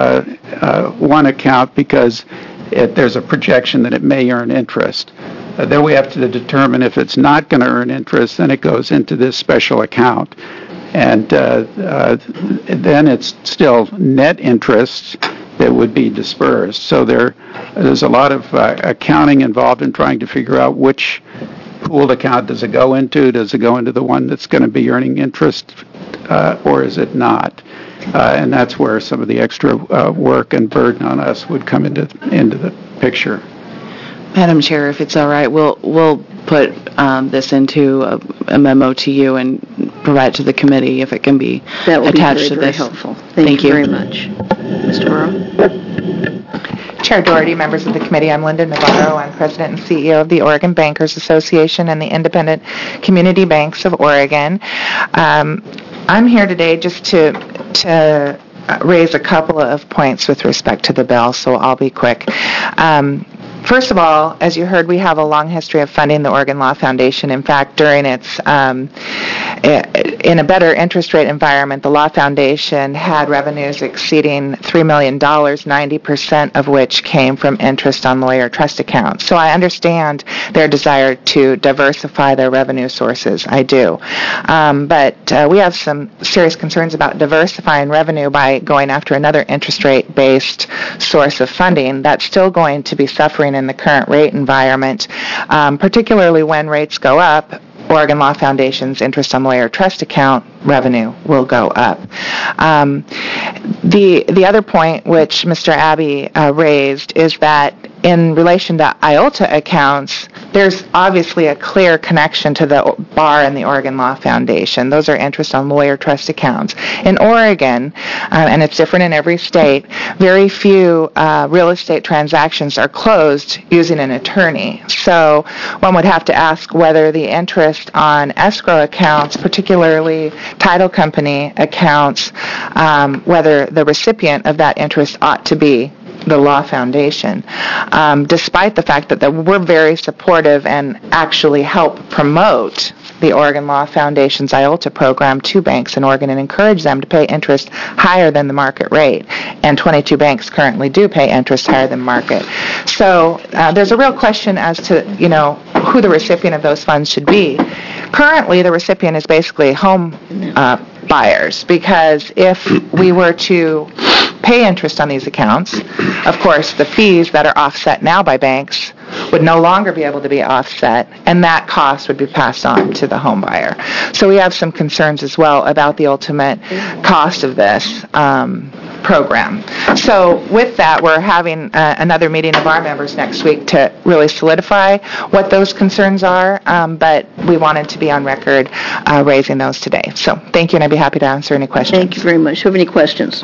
one account because there's a projection that it may earn interest. Then we have to determine if it's not going to earn interest, then it goes into this special account. And then it's still net interest that would be dispersed. So there's a lot of accounting involved in trying to figure out which pooled account does it go into. Does it go into the one that's going to be earning interest, or is it not? And that's where some of the extra work and burden on us would come into the picture. Madam Chair, if it's all right, we'll put this into a memo to you and provide it to the committee if it can be That will attached be to very, this. very helpful. Thank you very much. Mr. Burrow? Chair Doherty, members of the committee, I'm Linda Navarro. I'm President and CEO of the Oregon Bankers Association and the Independent Community Banks of Oregon. I'm here today just to raise a couple of points with respect to the bill, so I'll be quick. First of all, as you heard, we have a long history of funding the Oregon Law Foundation. In fact, during its in a better interest rate environment, the Law Foundation had revenues exceeding $3 million, 90% of which came from interest on lawyer trust accounts. So I understand their desire to diversify their revenue sources. I do. But we have some serious concerns about diversifying revenue by going after another interest rate-based source of funding. That's still going to be suffering in the current rate environment, particularly when rates go up. Oregon Law Foundation's interest on lawyer trust account revenue will go up. The other point which Mr. Abbey raised is that in relation to IOLTA accounts, there's obviously a clear connection to the bar and the Oregon Law Foundation. Those are interest on lawyer trust accounts. In Oregon, and it's different in every state, very few real estate transactions are closed using an attorney. So one would have to ask whether the interest on escrow accounts, particularly title company accounts, whether the recipient of that interest ought to be the Law Foundation, despite the fact that we're very supportive and actually help promote the Oregon Law Foundation's IOLTA program to banks in Oregon and encourage them to pay interest higher than the market rate. And 22 banks currently do pay interest higher than market. So there's a real question as to, who the recipient of those funds should be. Currently, the recipient is basically home buyers, because if we were to pay interest on these accounts, of course, the fees that are offset now by banks would no longer be able to be offset, and that cost would be passed on to the home buyer. So we have some concerns as well about the ultimate cost of this program. So with that, we're having another meeting of our members next week to really solidify what those concerns are, but we wanted to be on record raising those today. So thank you, and I'd be happy to answer any questions. Thank you very much. Do you have any questions?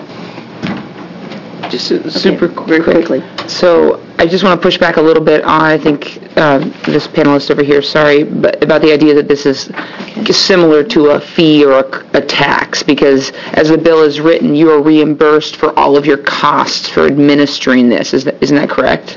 Just super very quickly. So I just want to push back a little bit on, I think, this panelist over here, sorry, but about the idea that this is similar to a fee or a tax, because as the bill is written, you are reimbursed for all of your costs for administering this. Isn't that correct?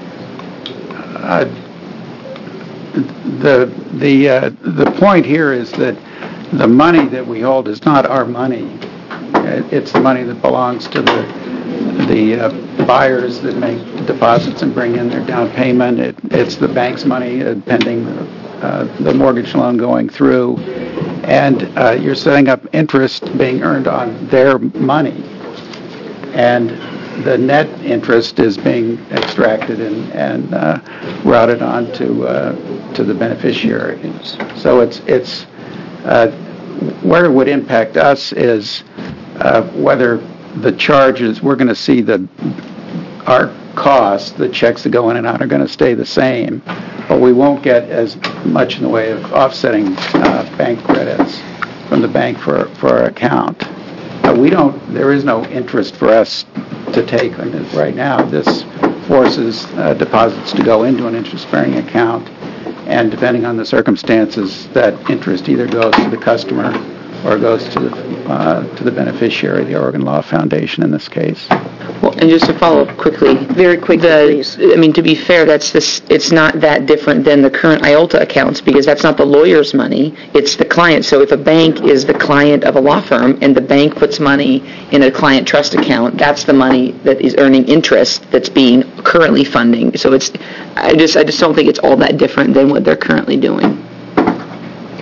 The point here is that the money that we hold is not our money. It's the money that belongs to the buyers that make deposits and bring in their down payment. It's the bank's money pending the mortgage loan going through. And you're setting up interest being earned on their money. And the net interest is being extracted and routed on to the beneficiary. So it's where it would impact us is whether the charges, we're going to see our costs, the checks that go in and out are going to stay the same, but we won't get as much in the way of offsetting bank credits from the bank for our account. There is no interest for us to take on this right now. This forces deposits to go into an interest-bearing account, and depending on the circumstances, that interest either goes to the customer or goes to the beneficiary, the Oregon Law Foundation in this case. Well, and just to follow up quickly, very quickly, please. I mean, to be fair, it's not that different than the current IOLTA accounts, because that's not the lawyer's money, it's the client. So if a bank is the client of a law firm and the bank puts money in a client trust account, that's the money that is earning interest that's being currently funding. So I just don't think it's all that different than what they're currently doing.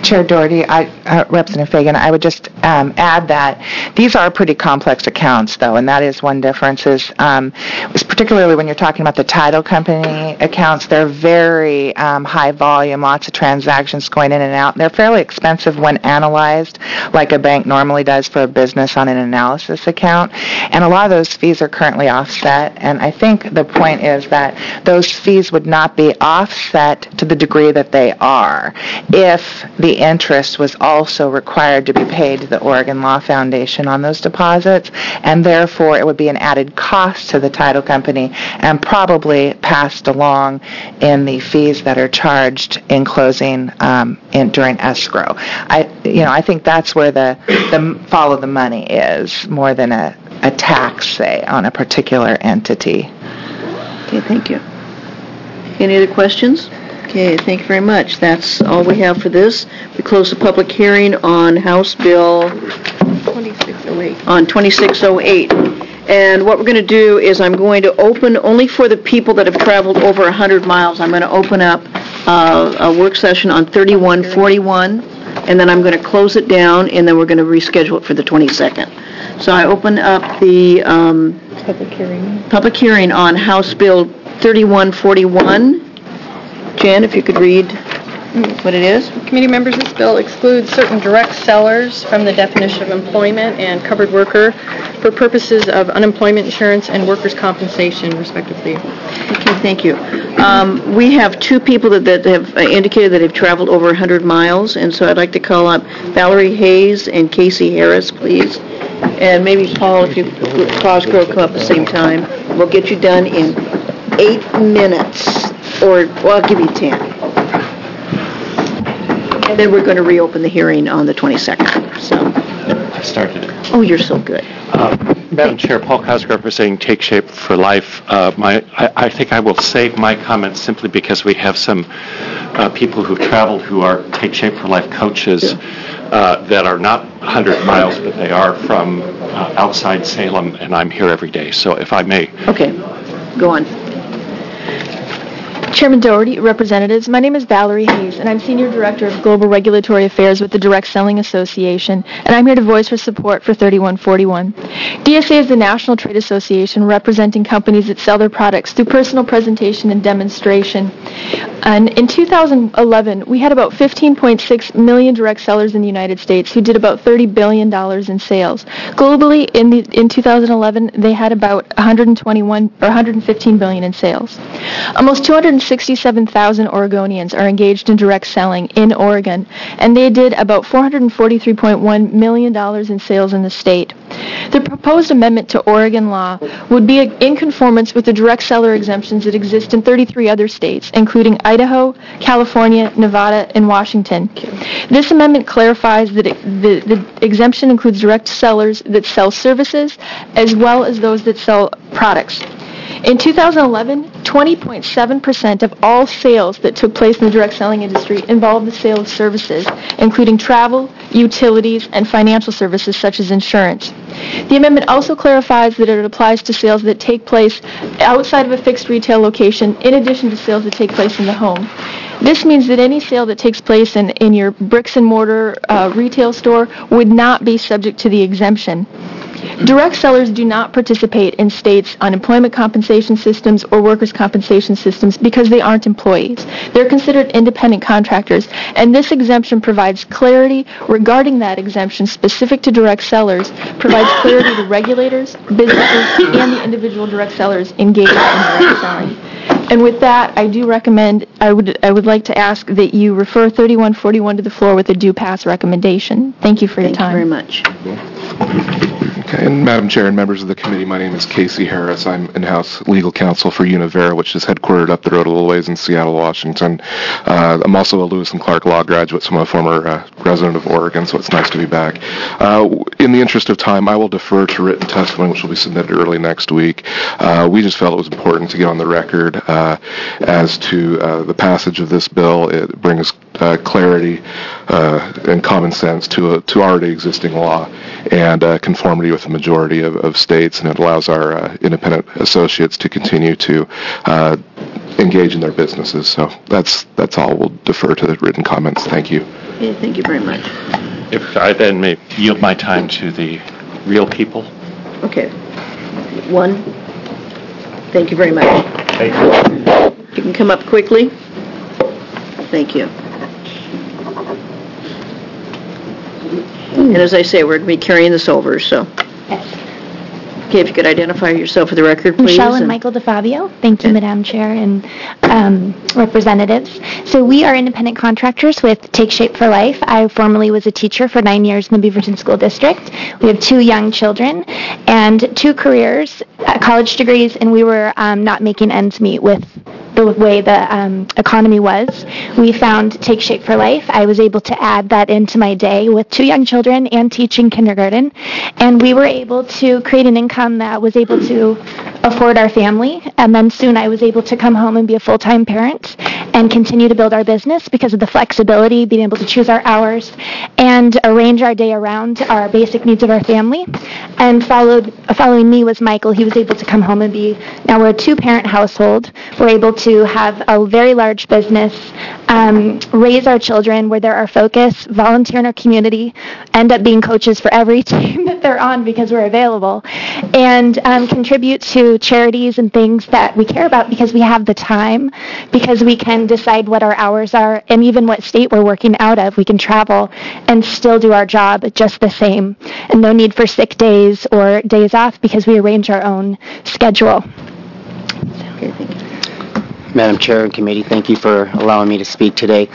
Chair Doherty, Representative Fagan, I would just add that these are pretty complex accounts, though, and that is one difference. Is particularly when you're talking about the title company accounts, they're very high volume, lots of transactions going in and out. They're fairly expensive when analyzed, like a bank normally does for a business on an analysis account, and a lot of those fees are currently offset. And I think the point is that those fees would not be offset to the degree that they are if the interest was also required to be paid to the Oregon Law Foundation on those deposits, and therefore it would be an added cost to the title company and probably passed along in the fees that are charged in closing during escrow. I think that's where the follow the money is more than a tax, say, on a particular entity. Okay, thank you. Any other questions? Okay, thank you very much. That's all we have for this. We close the public hearing on House Bill 2608. On 2608. And what we're going to do is I'm going to open only for the people that have traveled over 100 miles. I'm going to open up a work session on 3141, and then I'm going to close it down, and then we're going to reschedule it for the 22nd. So I open up the public hearing on House Bill 3141. Jan, if you could read what it is. Committee members, this bill excludes certain direct sellers from the definition of employment and covered worker for purposes of unemployment insurance and workers' compensation, respectively. Okay, thank you. We have two people that have indicated that have traveled over 100 miles, and so I'd like to call up Valerie Hayes and Casey Harris, please. And maybe Paul, if you Cosgrove come up at the same time. We'll get you done in 8 minutes, or well, I'll give you 10. And then we're going to reopen the hearing on the 22nd. So. I started it. Oh, you're so good. Madam Chair, Paul Cosgrove representing Take Shape for Life. I think I will save my comments simply because we have some people who've traveled who are Take Shape for Life coaches that are not 100 miles, but they are from outside Salem, and I'm here every day. So if I may. Okay. Go on. Chairman Doherty, representatives, my name is Valerie Hayes, and I'm Senior Director of Global Regulatory Affairs with the Direct Selling Association, and I'm here to voice her support for 3141. DSA is the National Trade Association representing companies that sell their products through personal presentation and demonstration. And in 2011, we had about 15.6 million direct sellers in the United States who did about $30 billion in sales. Globally, in 2011, they had about 115 billion in sales. Almost 267,000 Oregonians are engaged in direct selling in Oregon, and they did about $443.1 million in sales in the state. The proposed amendment to Oregon law would be in conformance with the direct seller exemptions that exist in 33 other states, including Idaho, California, Nevada, and Washington. This amendment clarifies that the exemption includes direct sellers that sell services as well as those that sell products. In 2011, 20.7% of all sales that took place in the direct selling industry involved the sale of services, including travel, utilities, and financial services such as insurance. The amendment also clarifies that it applies to sales that take place outside of a fixed retail location in addition to sales that take place in the home. This means that any sale that takes place in your bricks and mortar retail store would not be subject to the exemption. Direct sellers do not participate in states' unemployment compensation systems or workers' compensation systems because they aren't employees. They're considered independent contractors, and this exemption provides clarity regarding that exemption specific to direct sellers, provides clarity to regulators, businesses, and the individual direct sellers engaged in direct selling. And with that, I do recommend, I would like to ask that you refer 3141 to the floor with a due pass recommendation. Thank you for your time. Thank you very much. Okay, and Madam Chair and members of the committee, my name is Casey Harris. I'm in-house legal counsel for Univera, which is headquartered up the road a little ways in Seattle, Washington. I'm also a Lewis and Clark Law graduate, so I'm a former resident of Oregon, so it's nice to be back. In the interest of time, I will defer to written testimony, which will be submitted early next week. We just felt it was important to get on the record as to the passage of this bill. It brings clarity and common sense to already existing law and conformity with the majority of states, and it allows our independent associates to continue to engage in their businesses. So that's all. We'll defer to the written comments. Thank you. Okay, thank you very much. If I then may yield my time to the real people. Okay. One. Thank you very much. Thank you. You can come up quickly. Thank you. And as I say, we're going to be carrying this over, so. Okay, if you could identify yourself for the record, please. Michelle and Michael DeFabio. Thank you, Madam Chair and representatives. So we are independent contractors with Take Shape for Life. I formerly was a teacher for 9 years in the Beaverton School District. We have 2 young children and 2 careers, college degrees, and we were not making ends meet with the way the economy was. We found Take Shape for Life. I was able to add that into my day with 2 young children and teaching kindergarten, and we were able to create an income that was able to afford our family, and then soon I was able to come home and be a full-time parent and continue to build our business because of the flexibility, being able to choose our hours and arrange our day around our basic needs of our family. And following me was Michael. He was able to come home and now we're a 2-parent household. We're able to have a very large business, raise our children where they're our focus, volunteer in our community, end up being coaches for every team that they're on because we're available, and contribute to charities and things that we care about because we have the time, because we can decide what our hours are, and even what state we're working out of. We can travel and still do our job just the same, and no need for sick days or days off because we arrange our own schedule. Okay, thank you. Madam Chair and Committee, thank you for allowing me to speak today.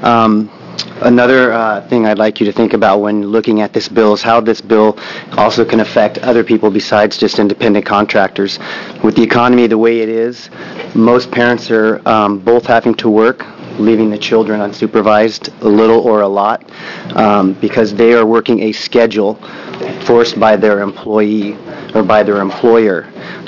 Another thing I'd like you to think about when looking at this bill is how this bill also can affect other people besides just independent contractors. With the economy the way it is, most parents are both having to work, leaving the children unsupervised a little or a lot because they are working a schedule forced by their employee or by their employer.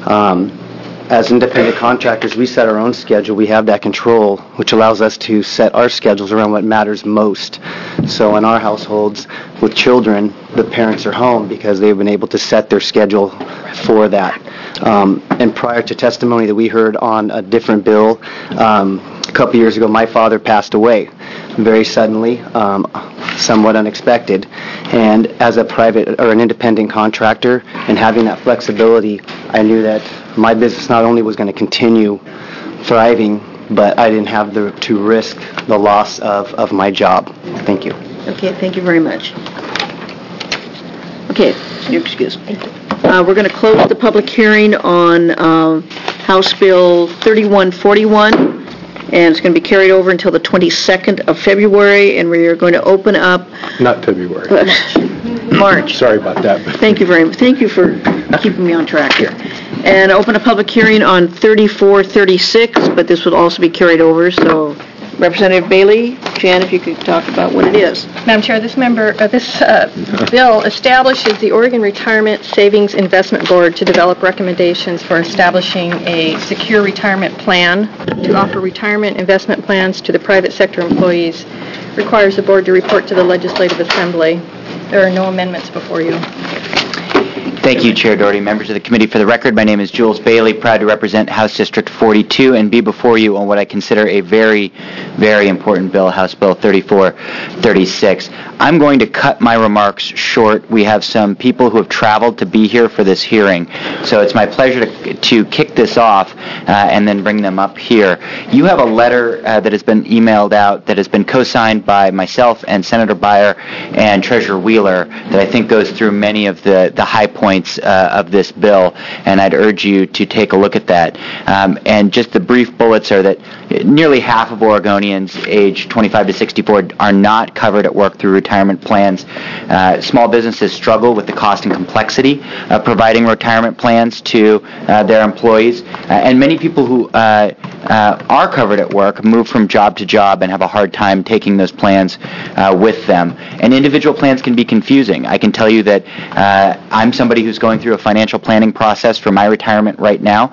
As independent contractors, we set our own schedule. We have that control, which allows us to set our schedules around what matters most. So in our households with children, the parents are home because they've been able to set their schedule for that. And prior to testimony that we heard on a different bill, a couple years ago, my father passed away very suddenly, somewhat unexpected. And as a private or an independent contractor and having that flexibility, I knew that my business not only was going to continue thriving, but I didn't have to risk the loss of my job. Thank you. Okay, thank you very much. Okay, your excuse. We're going to close the public hearing on House Bill 3141, and it's going to be carried over until the 22nd of February, and we are going to open up... Not February. March. Sorry about that. Thank you very much. Thank you for keeping me on track here. And open a public hearing on 3436, but this would also be carried over, so Representative Bailey, Jan, if you could talk about what it is. Madam Chair, this bill establishes the Oregon Retirement Savings Investment Board to develop recommendations for establishing a secure retirement plan to offer retirement investment plans to the private sector employees. Requires the board to report to the Legislative Assembly. There are no amendments before you. Thank you, Chair Doherty. Members of the committee, for the record, my name is Jules Bailey, proud to represent House District 42 and be before you on what I consider a very, very important bill, House Bill 3436. I'm going to cut my remarks short. We have some people who have traveled to be here for this hearing, so it's my pleasure to kick this off and then bring them up here. You have a letter that has been emailed out that has been co-signed by myself and Senator Beyer and Treasurer Wheeler that I think goes through many of the high points of this bill, and I'd urge you to take a look at that. And just the brief bullets are that nearly half of Oregonians aged 25 to 64 are not covered at work through retirement plans. Small businesses struggle with the cost and complexity of providing retirement plans to their employees, and many people who are covered at work move from job to job and have a hard time taking those plans with them. And individual plans can be confusing. I can tell you that I'm somebody who's going through a financial planning process for my retirement right now.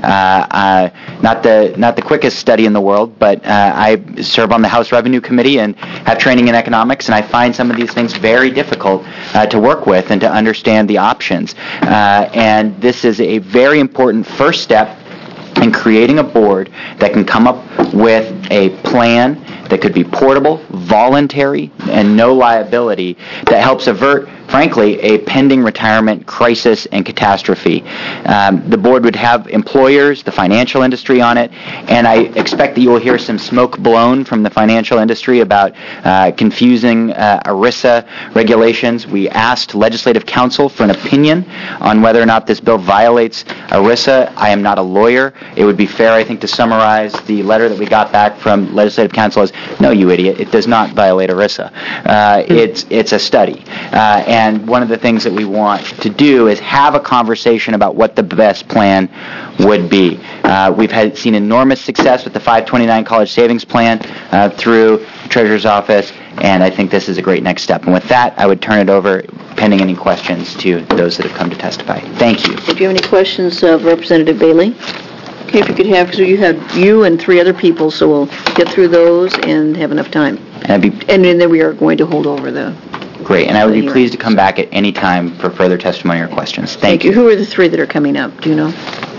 Not the quickest study in the world, but I serve on the House Revenue Committee and have training in economics, and I find some of these things very difficult to work with and to understand the options. And this is a very important first step in creating a board that can come up with a plan that could be portable, voluntary, and no liability that helps avert, frankly, a pending retirement crisis and catastrophe. The board would have employers, the financial industry on it, and I expect that you will hear some smoke blown from the financial industry about confusing ERISA regulations. We asked Legislative Counsel for an opinion on whether or not this bill violates ERISA. I am not a lawyer. It would be fair, I think, to summarize the letter that we got back from Legislative Counsel as, no, you idiot, it does not violate ERISA. It's a study. And one of the things that we want to do is have a conversation about what the best plan would be. We've seen enormous success with the 529 College Savings Plan through the Treasurer's Office, and I think this is a great next step. And with that, I would turn it over, pending any questions, to those that have come to testify. Thank you. If you have any questions of Representative Bailey? Okay, if you could have, because you have you and 3 other people, so we'll get through those and have enough time. And then we are going to hold over the... Great, and I would be pleased to come back at any time for further testimony or questions. Thank you. Who are the 3 that are coming up? Do you know?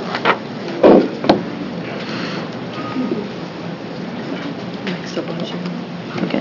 Okay.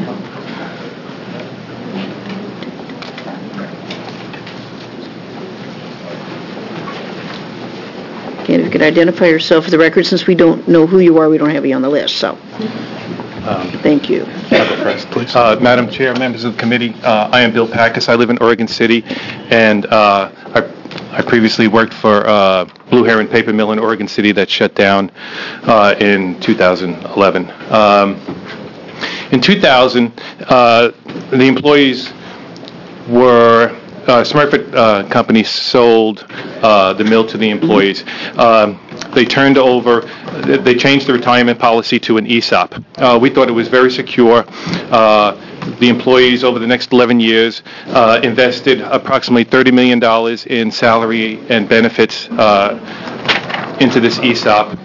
And if you could identify yourself for the record, since we don't know who you are, we don't have you on the list, so. Thank you. Madam Chair, members of the committee, I am Bill Packus. I live in Oregon City, and I previously worked for Blue Heron Paper Mill in Oregon City that shut down in 2011. In 2000, the employees were... Smurfit Company sold the mill to the employees. They changed the retirement policy to an ESOP. We thought it was very secure. The employees over the next 11 years invested approximately $30 million in salary and benefits into this ESOP.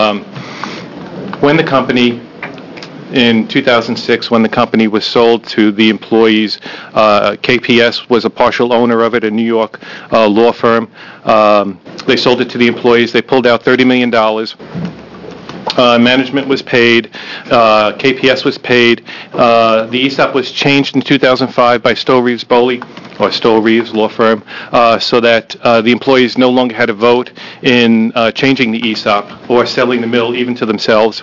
In 2006, when the company was sold to the employees, KPS was a partial owner of it, a New York law firm. They sold it to the employees. They pulled out $30 million. Management was paid. KPS was paid. The ESOP was changed in 2005 by Stowe Reeves Boley, or Stowe Reeves law firm, so that the employees no longer had a vote in changing the ESOP or selling the mill even to themselves.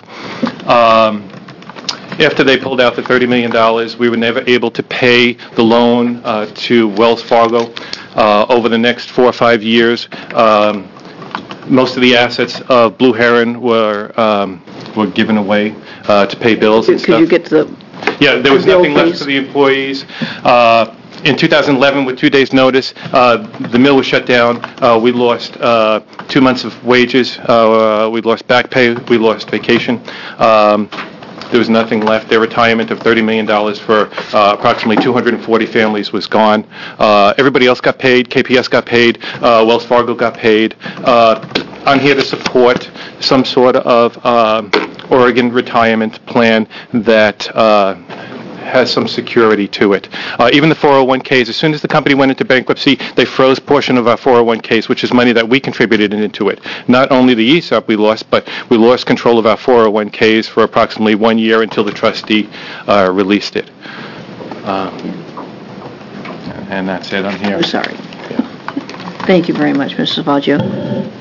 After they pulled out the $30 million, we were never able to pay the loan to Wells Fargo. Over the next 4 or 5 years, most of the assets of Blue Heron were given away to pay bills and stuff. Could you get to the... Yeah, there was nothing left for the employees. In 2011, with 2 days' notice, the mill was shut down. We lost 2 months of wages. We lost back pay. We lost vacation. There was nothing left. Their retirement of $30 million for approximately 240 families was gone. Everybody else got paid. KPS got paid. Wells Fargo got paid. I'm here to support some sort of Oregon retirement plan that has some security to it. Even the 401ks, as soon as the company went into bankruptcy, they froze a portion of our 401ks, which is money that we contributed into it. Not only the ESOP we lost, but we lost control of our 401ks for approximately 1 year until the trustee released it. And that's it. I'm here. I'm sorry. Yeah. Thank you very much, Mr. Salvaggio.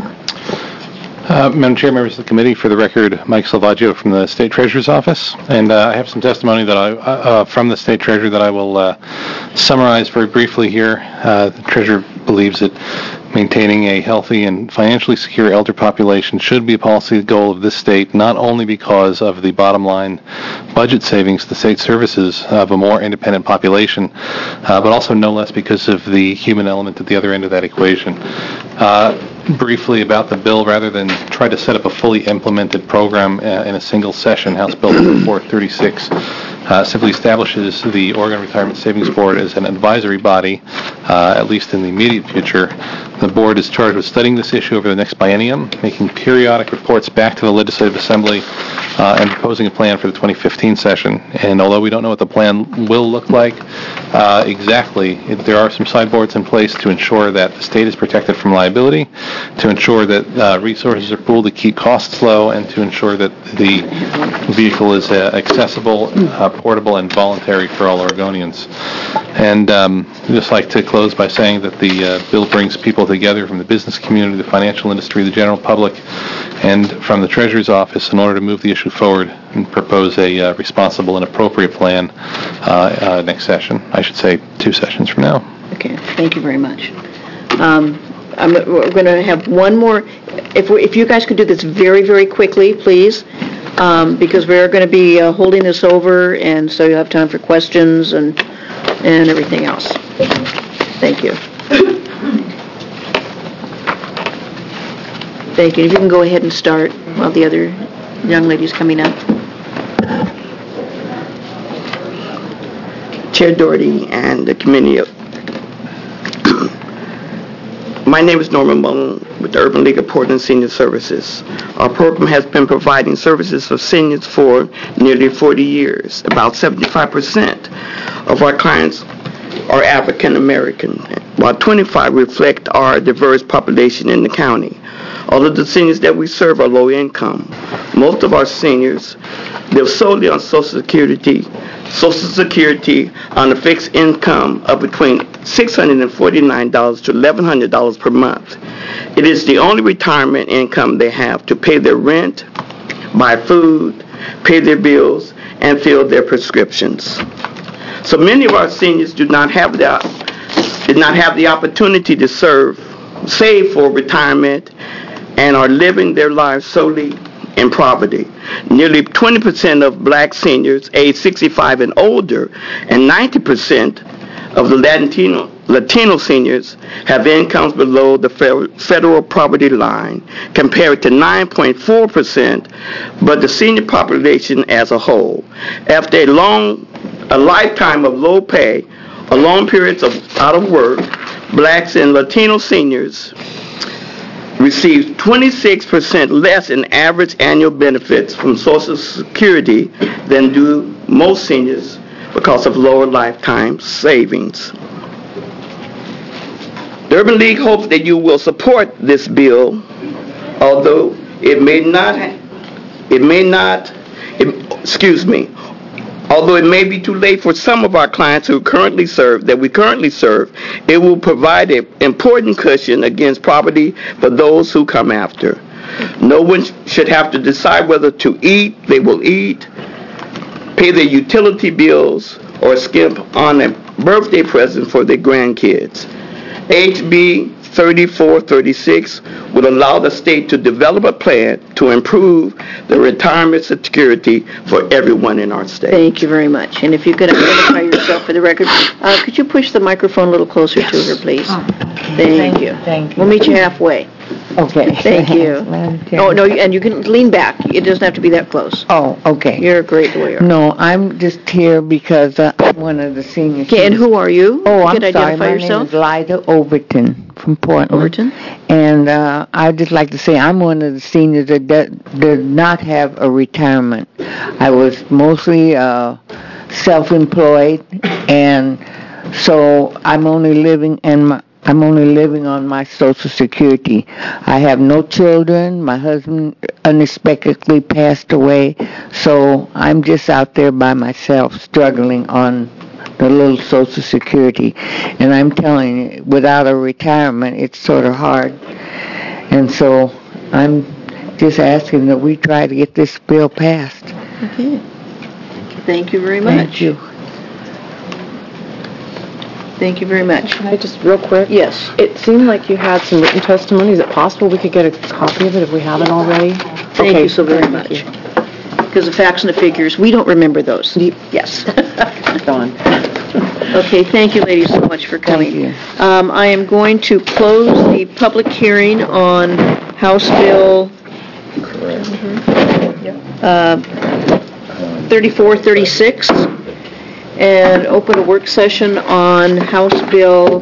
Madam Chair, members of the committee, for the record, Mike Salvaggio from the State Treasurer's Office, and I have some testimony that from the State Treasurer that I will summarize very briefly here. The Treasurer believes that maintaining a healthy and financially secure elder population should be a policy goal of this state, not only because of the bottom line budget savings to state services of a more independent population, but also no less because of the human element at the other end of that equation. Briefly about the bill, rather than try to set up a fully implemented program in a single session, House Bill 436 simply establishes the Oregon Retirement Savings Board as an advisory body, at least in the immediate future. The board is charged with studying this issue over the next biennium, making periodic reports back to the Legislative Assembly, and proposing a plan for the 2015 session. And although we don't know what the plan will look like exactly, there are some sideboards in place to ensure that the state is protected from liability, to ensure that resources are pooled to keep costs low, and to ensure that the vehicle is accessible, portable, and voluntary for all Oregonians. And I'd just like to close by saying that the bill brings people together from the business community, the financial industry, the general public, and from the Treasurer's Office in order to move the issue forward and propose a responsible and appropriate plan next session. I should say 2 sessions from now. Okay, thank you very much. We're going to have one more. If you guys could do this very, very quickly, please, because we're going to be holding this over, and so you'll have time for questions and everything else. Thank you. Thank you. If you can go ahead and start while the other young lady's coming up. Chair Doherty and the committee. My name is Norman Mullen with the Urban League of Portland Senior Services. Our program has been providing services for seniors for nearly 40 years. About 75% of our clients are African American, while 25 reflect our diverse population in the county. Although the seniors that we serve are low income, most of our seniors live solely on Social Security on a fixed income of between $649 to $1,100 per month. It is the only retirement income they have to pay their rent, buy food, pay their bills, and fill their prescriptions. So many of our seniors did not have the opportunity to save for retirement, and are living their lives solely in poverty. Nearly 20% of black seniors aged 65 and older, and 90% of the Latino seniors have incomes below the federal poverty line, compared to 9.4%, but the senior population as a whole. After a lifetime of low pay, or long periods out of work, blacks and Latino seniors receives 26% less in average annual benefits from Social Security than do most seniors because of lower lifetime savings. The Urban League hopes that you will support this bill, although although it may be too late for some of our clients we currently serve, it will provide an important cushion against poverty for those who come after. No one should have to decide whether to eat, they will eat, pay their utility bills, or skimp on a birthday present for their grandkids. HB 3436 would allow the state to develop a plan to improve the retirement security for everyone in our state. Thank you very much. And if you could identify yourself for the record, could you push the microphone a little closer to her, please? Thank you. Thank you. We'll meet you halfway. Okay. Thank you. Oh, no, and you can lean back. It doesn't have to be that close. Oh, okay. You're a great lawyer. No, I'm just here because I'm one of the seniors. Okay, and who are you? Oh, I'm sorry. Identify yourself? My name is Lida Overton from Portland. Overton? And I'd just like to say I'm one of the seniors that did not have a retirement. I was mostly self-employed, and so I'm only living on my Social Security. I have no children. My husband unexpectedly passed away, so I'm just out there by myself struggling on the little Social Security. And I'm telling you, without a retirement, it's sort of hard. And so I'm just asking that we try to get this bill passed. Okay. Thank you very much. Thank you. Thank you very much. Can I just, real quick? Yes. It seemed like you had some written testimony. Is it possible we could get a copy of it if we haven't already? Thank you so very much. Because the facts and the figures, we don't remember those. Yes. Done. Okay, thank you, ladies, so much for coming. Thank you. I am going to close the public hearing on House Bill 3436. and open a work session on House Bill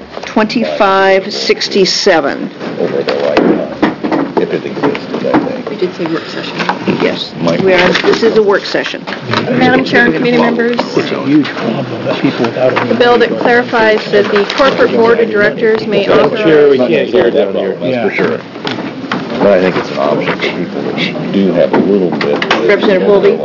2567. Over the lifetime, if it existed, I think. We did say work session. Yes, this is a work session. Madam Chair and committee members, It's a huge problem that people without the bill that clarifies that the corporate board of directors may authorize... Can't hear that one, that's for sure. But I think it's an option for people that do have a little bit. Representative Wolby.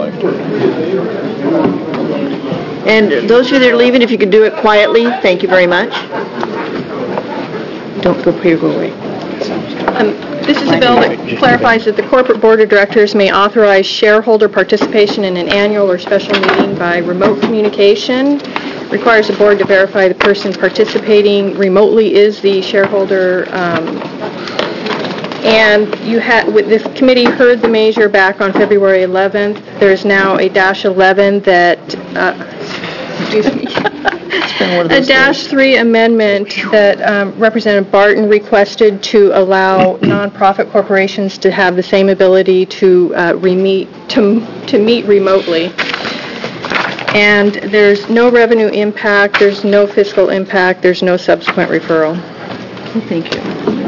And those of you that are leaving, if you could do it quietly, thank you very much. Don't go away. This is a bill that clarifies that the corporate board of directors may authorize shareholder participation in an annual or special meeting by remote communication. Requires the board to verify the person participating remotely is the shareholder. And this committee heard the measure back on February 11th. There's now a -11 that, excuse me, a -3 amendment that Representative Barton requested to allow nonprofit corporations to have the same ability to meet remotely. And there's no revenue impact, there's no fiscal impact, there's no subsequent referral. Thank you.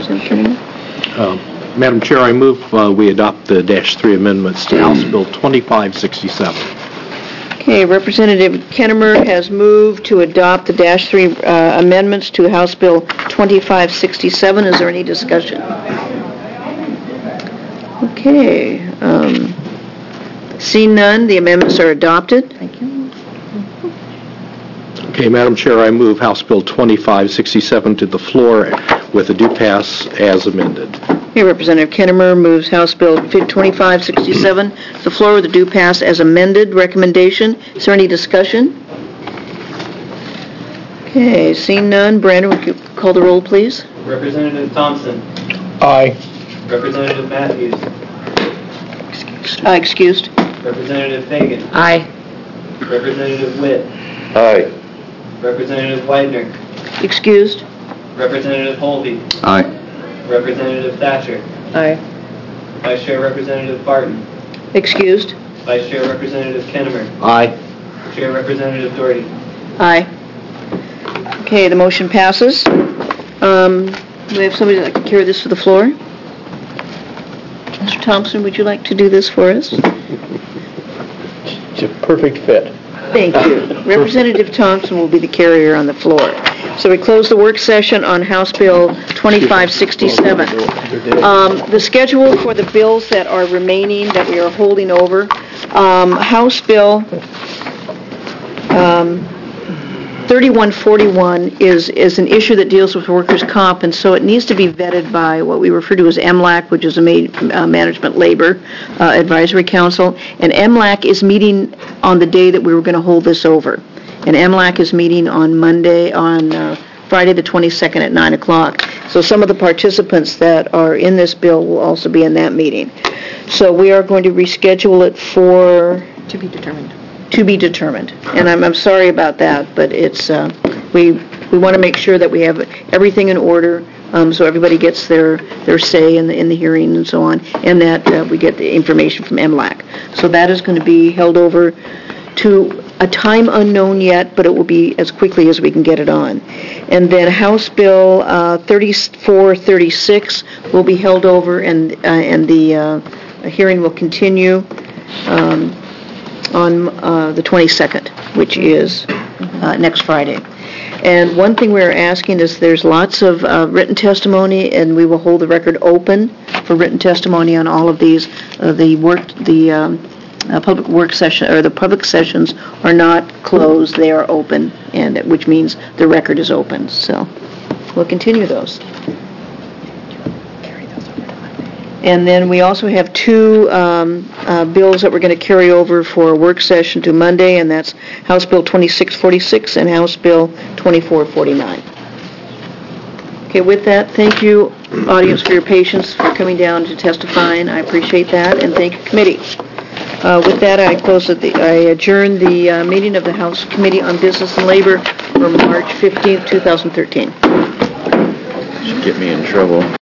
Madam Chair, I move we adopt the -3 amendments to House Bill 2567. Okay, Representative Kennemer has moved to adopt the -3 amendments to House Bill 2567. Is there any discussion? Okay. Seeing none, the amendments are adopted. Thank you. Okay, Madam Chair, I move House Bill 2567 to the floor with a due pass as amended. Okay, Representative Kennemer moves House Bill 2567 to the floor with a due pass as amended. Recommendation. Is there any discussion? Okay, seeing none, Brandon, would you call the roll, please? Representative Thompson. Aye. Representative Matthews. Excused. Representative Fagan. Aye. Representative Witt. Aye. Representative Widener. Excused. Representative Holby. Aye. Representative Thatcher. Aye. Vice Chair Representative Barton. Excused. Vice Chair Representative Kennemer. Aye. Chair Representative Doherty. Aye. Okay, the motion passes. Do we have somebody that can carry this to the floor? Mr. Thompson, would you like to do this for us? It's a perfect fit. Thank you. Representative Thompson will be the carrier on the floor. So we close the work session on House Bill 2567. The schedule for the bills that are remaining, that we are holding over, House Bill 3141 is an issue that deals with workers' comp, and so it needs to be vetted by what we refer to as MLAC, which is a Management Labor Advisory Council. And MLAC is meeting on the day that we were going to hold this over. And MLAC is meeting on Friday the 22nd at 9 o'clock. So some of the participants that are in this bill will also be in that meeting. So we are going to reschedule it for... To be determined. To be determined. And I'm sorry about that, but it's we want to make sure that we have everything in order so everybody gets their say in the hearing and so on, and that we get the information from MLAC. So that is going to be held over to a time unknown yet, but it will be as quickly as we can get it on. And then House Bill 3436 will be held over, and the hearing will continue on the 22nd, which is next Friday. And one thing we're asking is there's lots of written testimony, and we will hold the record open for written testimony on all of these. Public work session, or the public sessions are not closed, they are open, and which means the record is open. So we'll continue those. And then we also have two bills that we're going to carry over for a work session to Monday, and that's House Bill 2646 and House Bill 2449. Okay, with that, thank you, audience, for your patience for coming down to testify, and I appreciate that, and thank you, committee. With that, I adjourn the meeting of the House Committee on Business and Labor for March 15th, 2013. Should get me in trouble.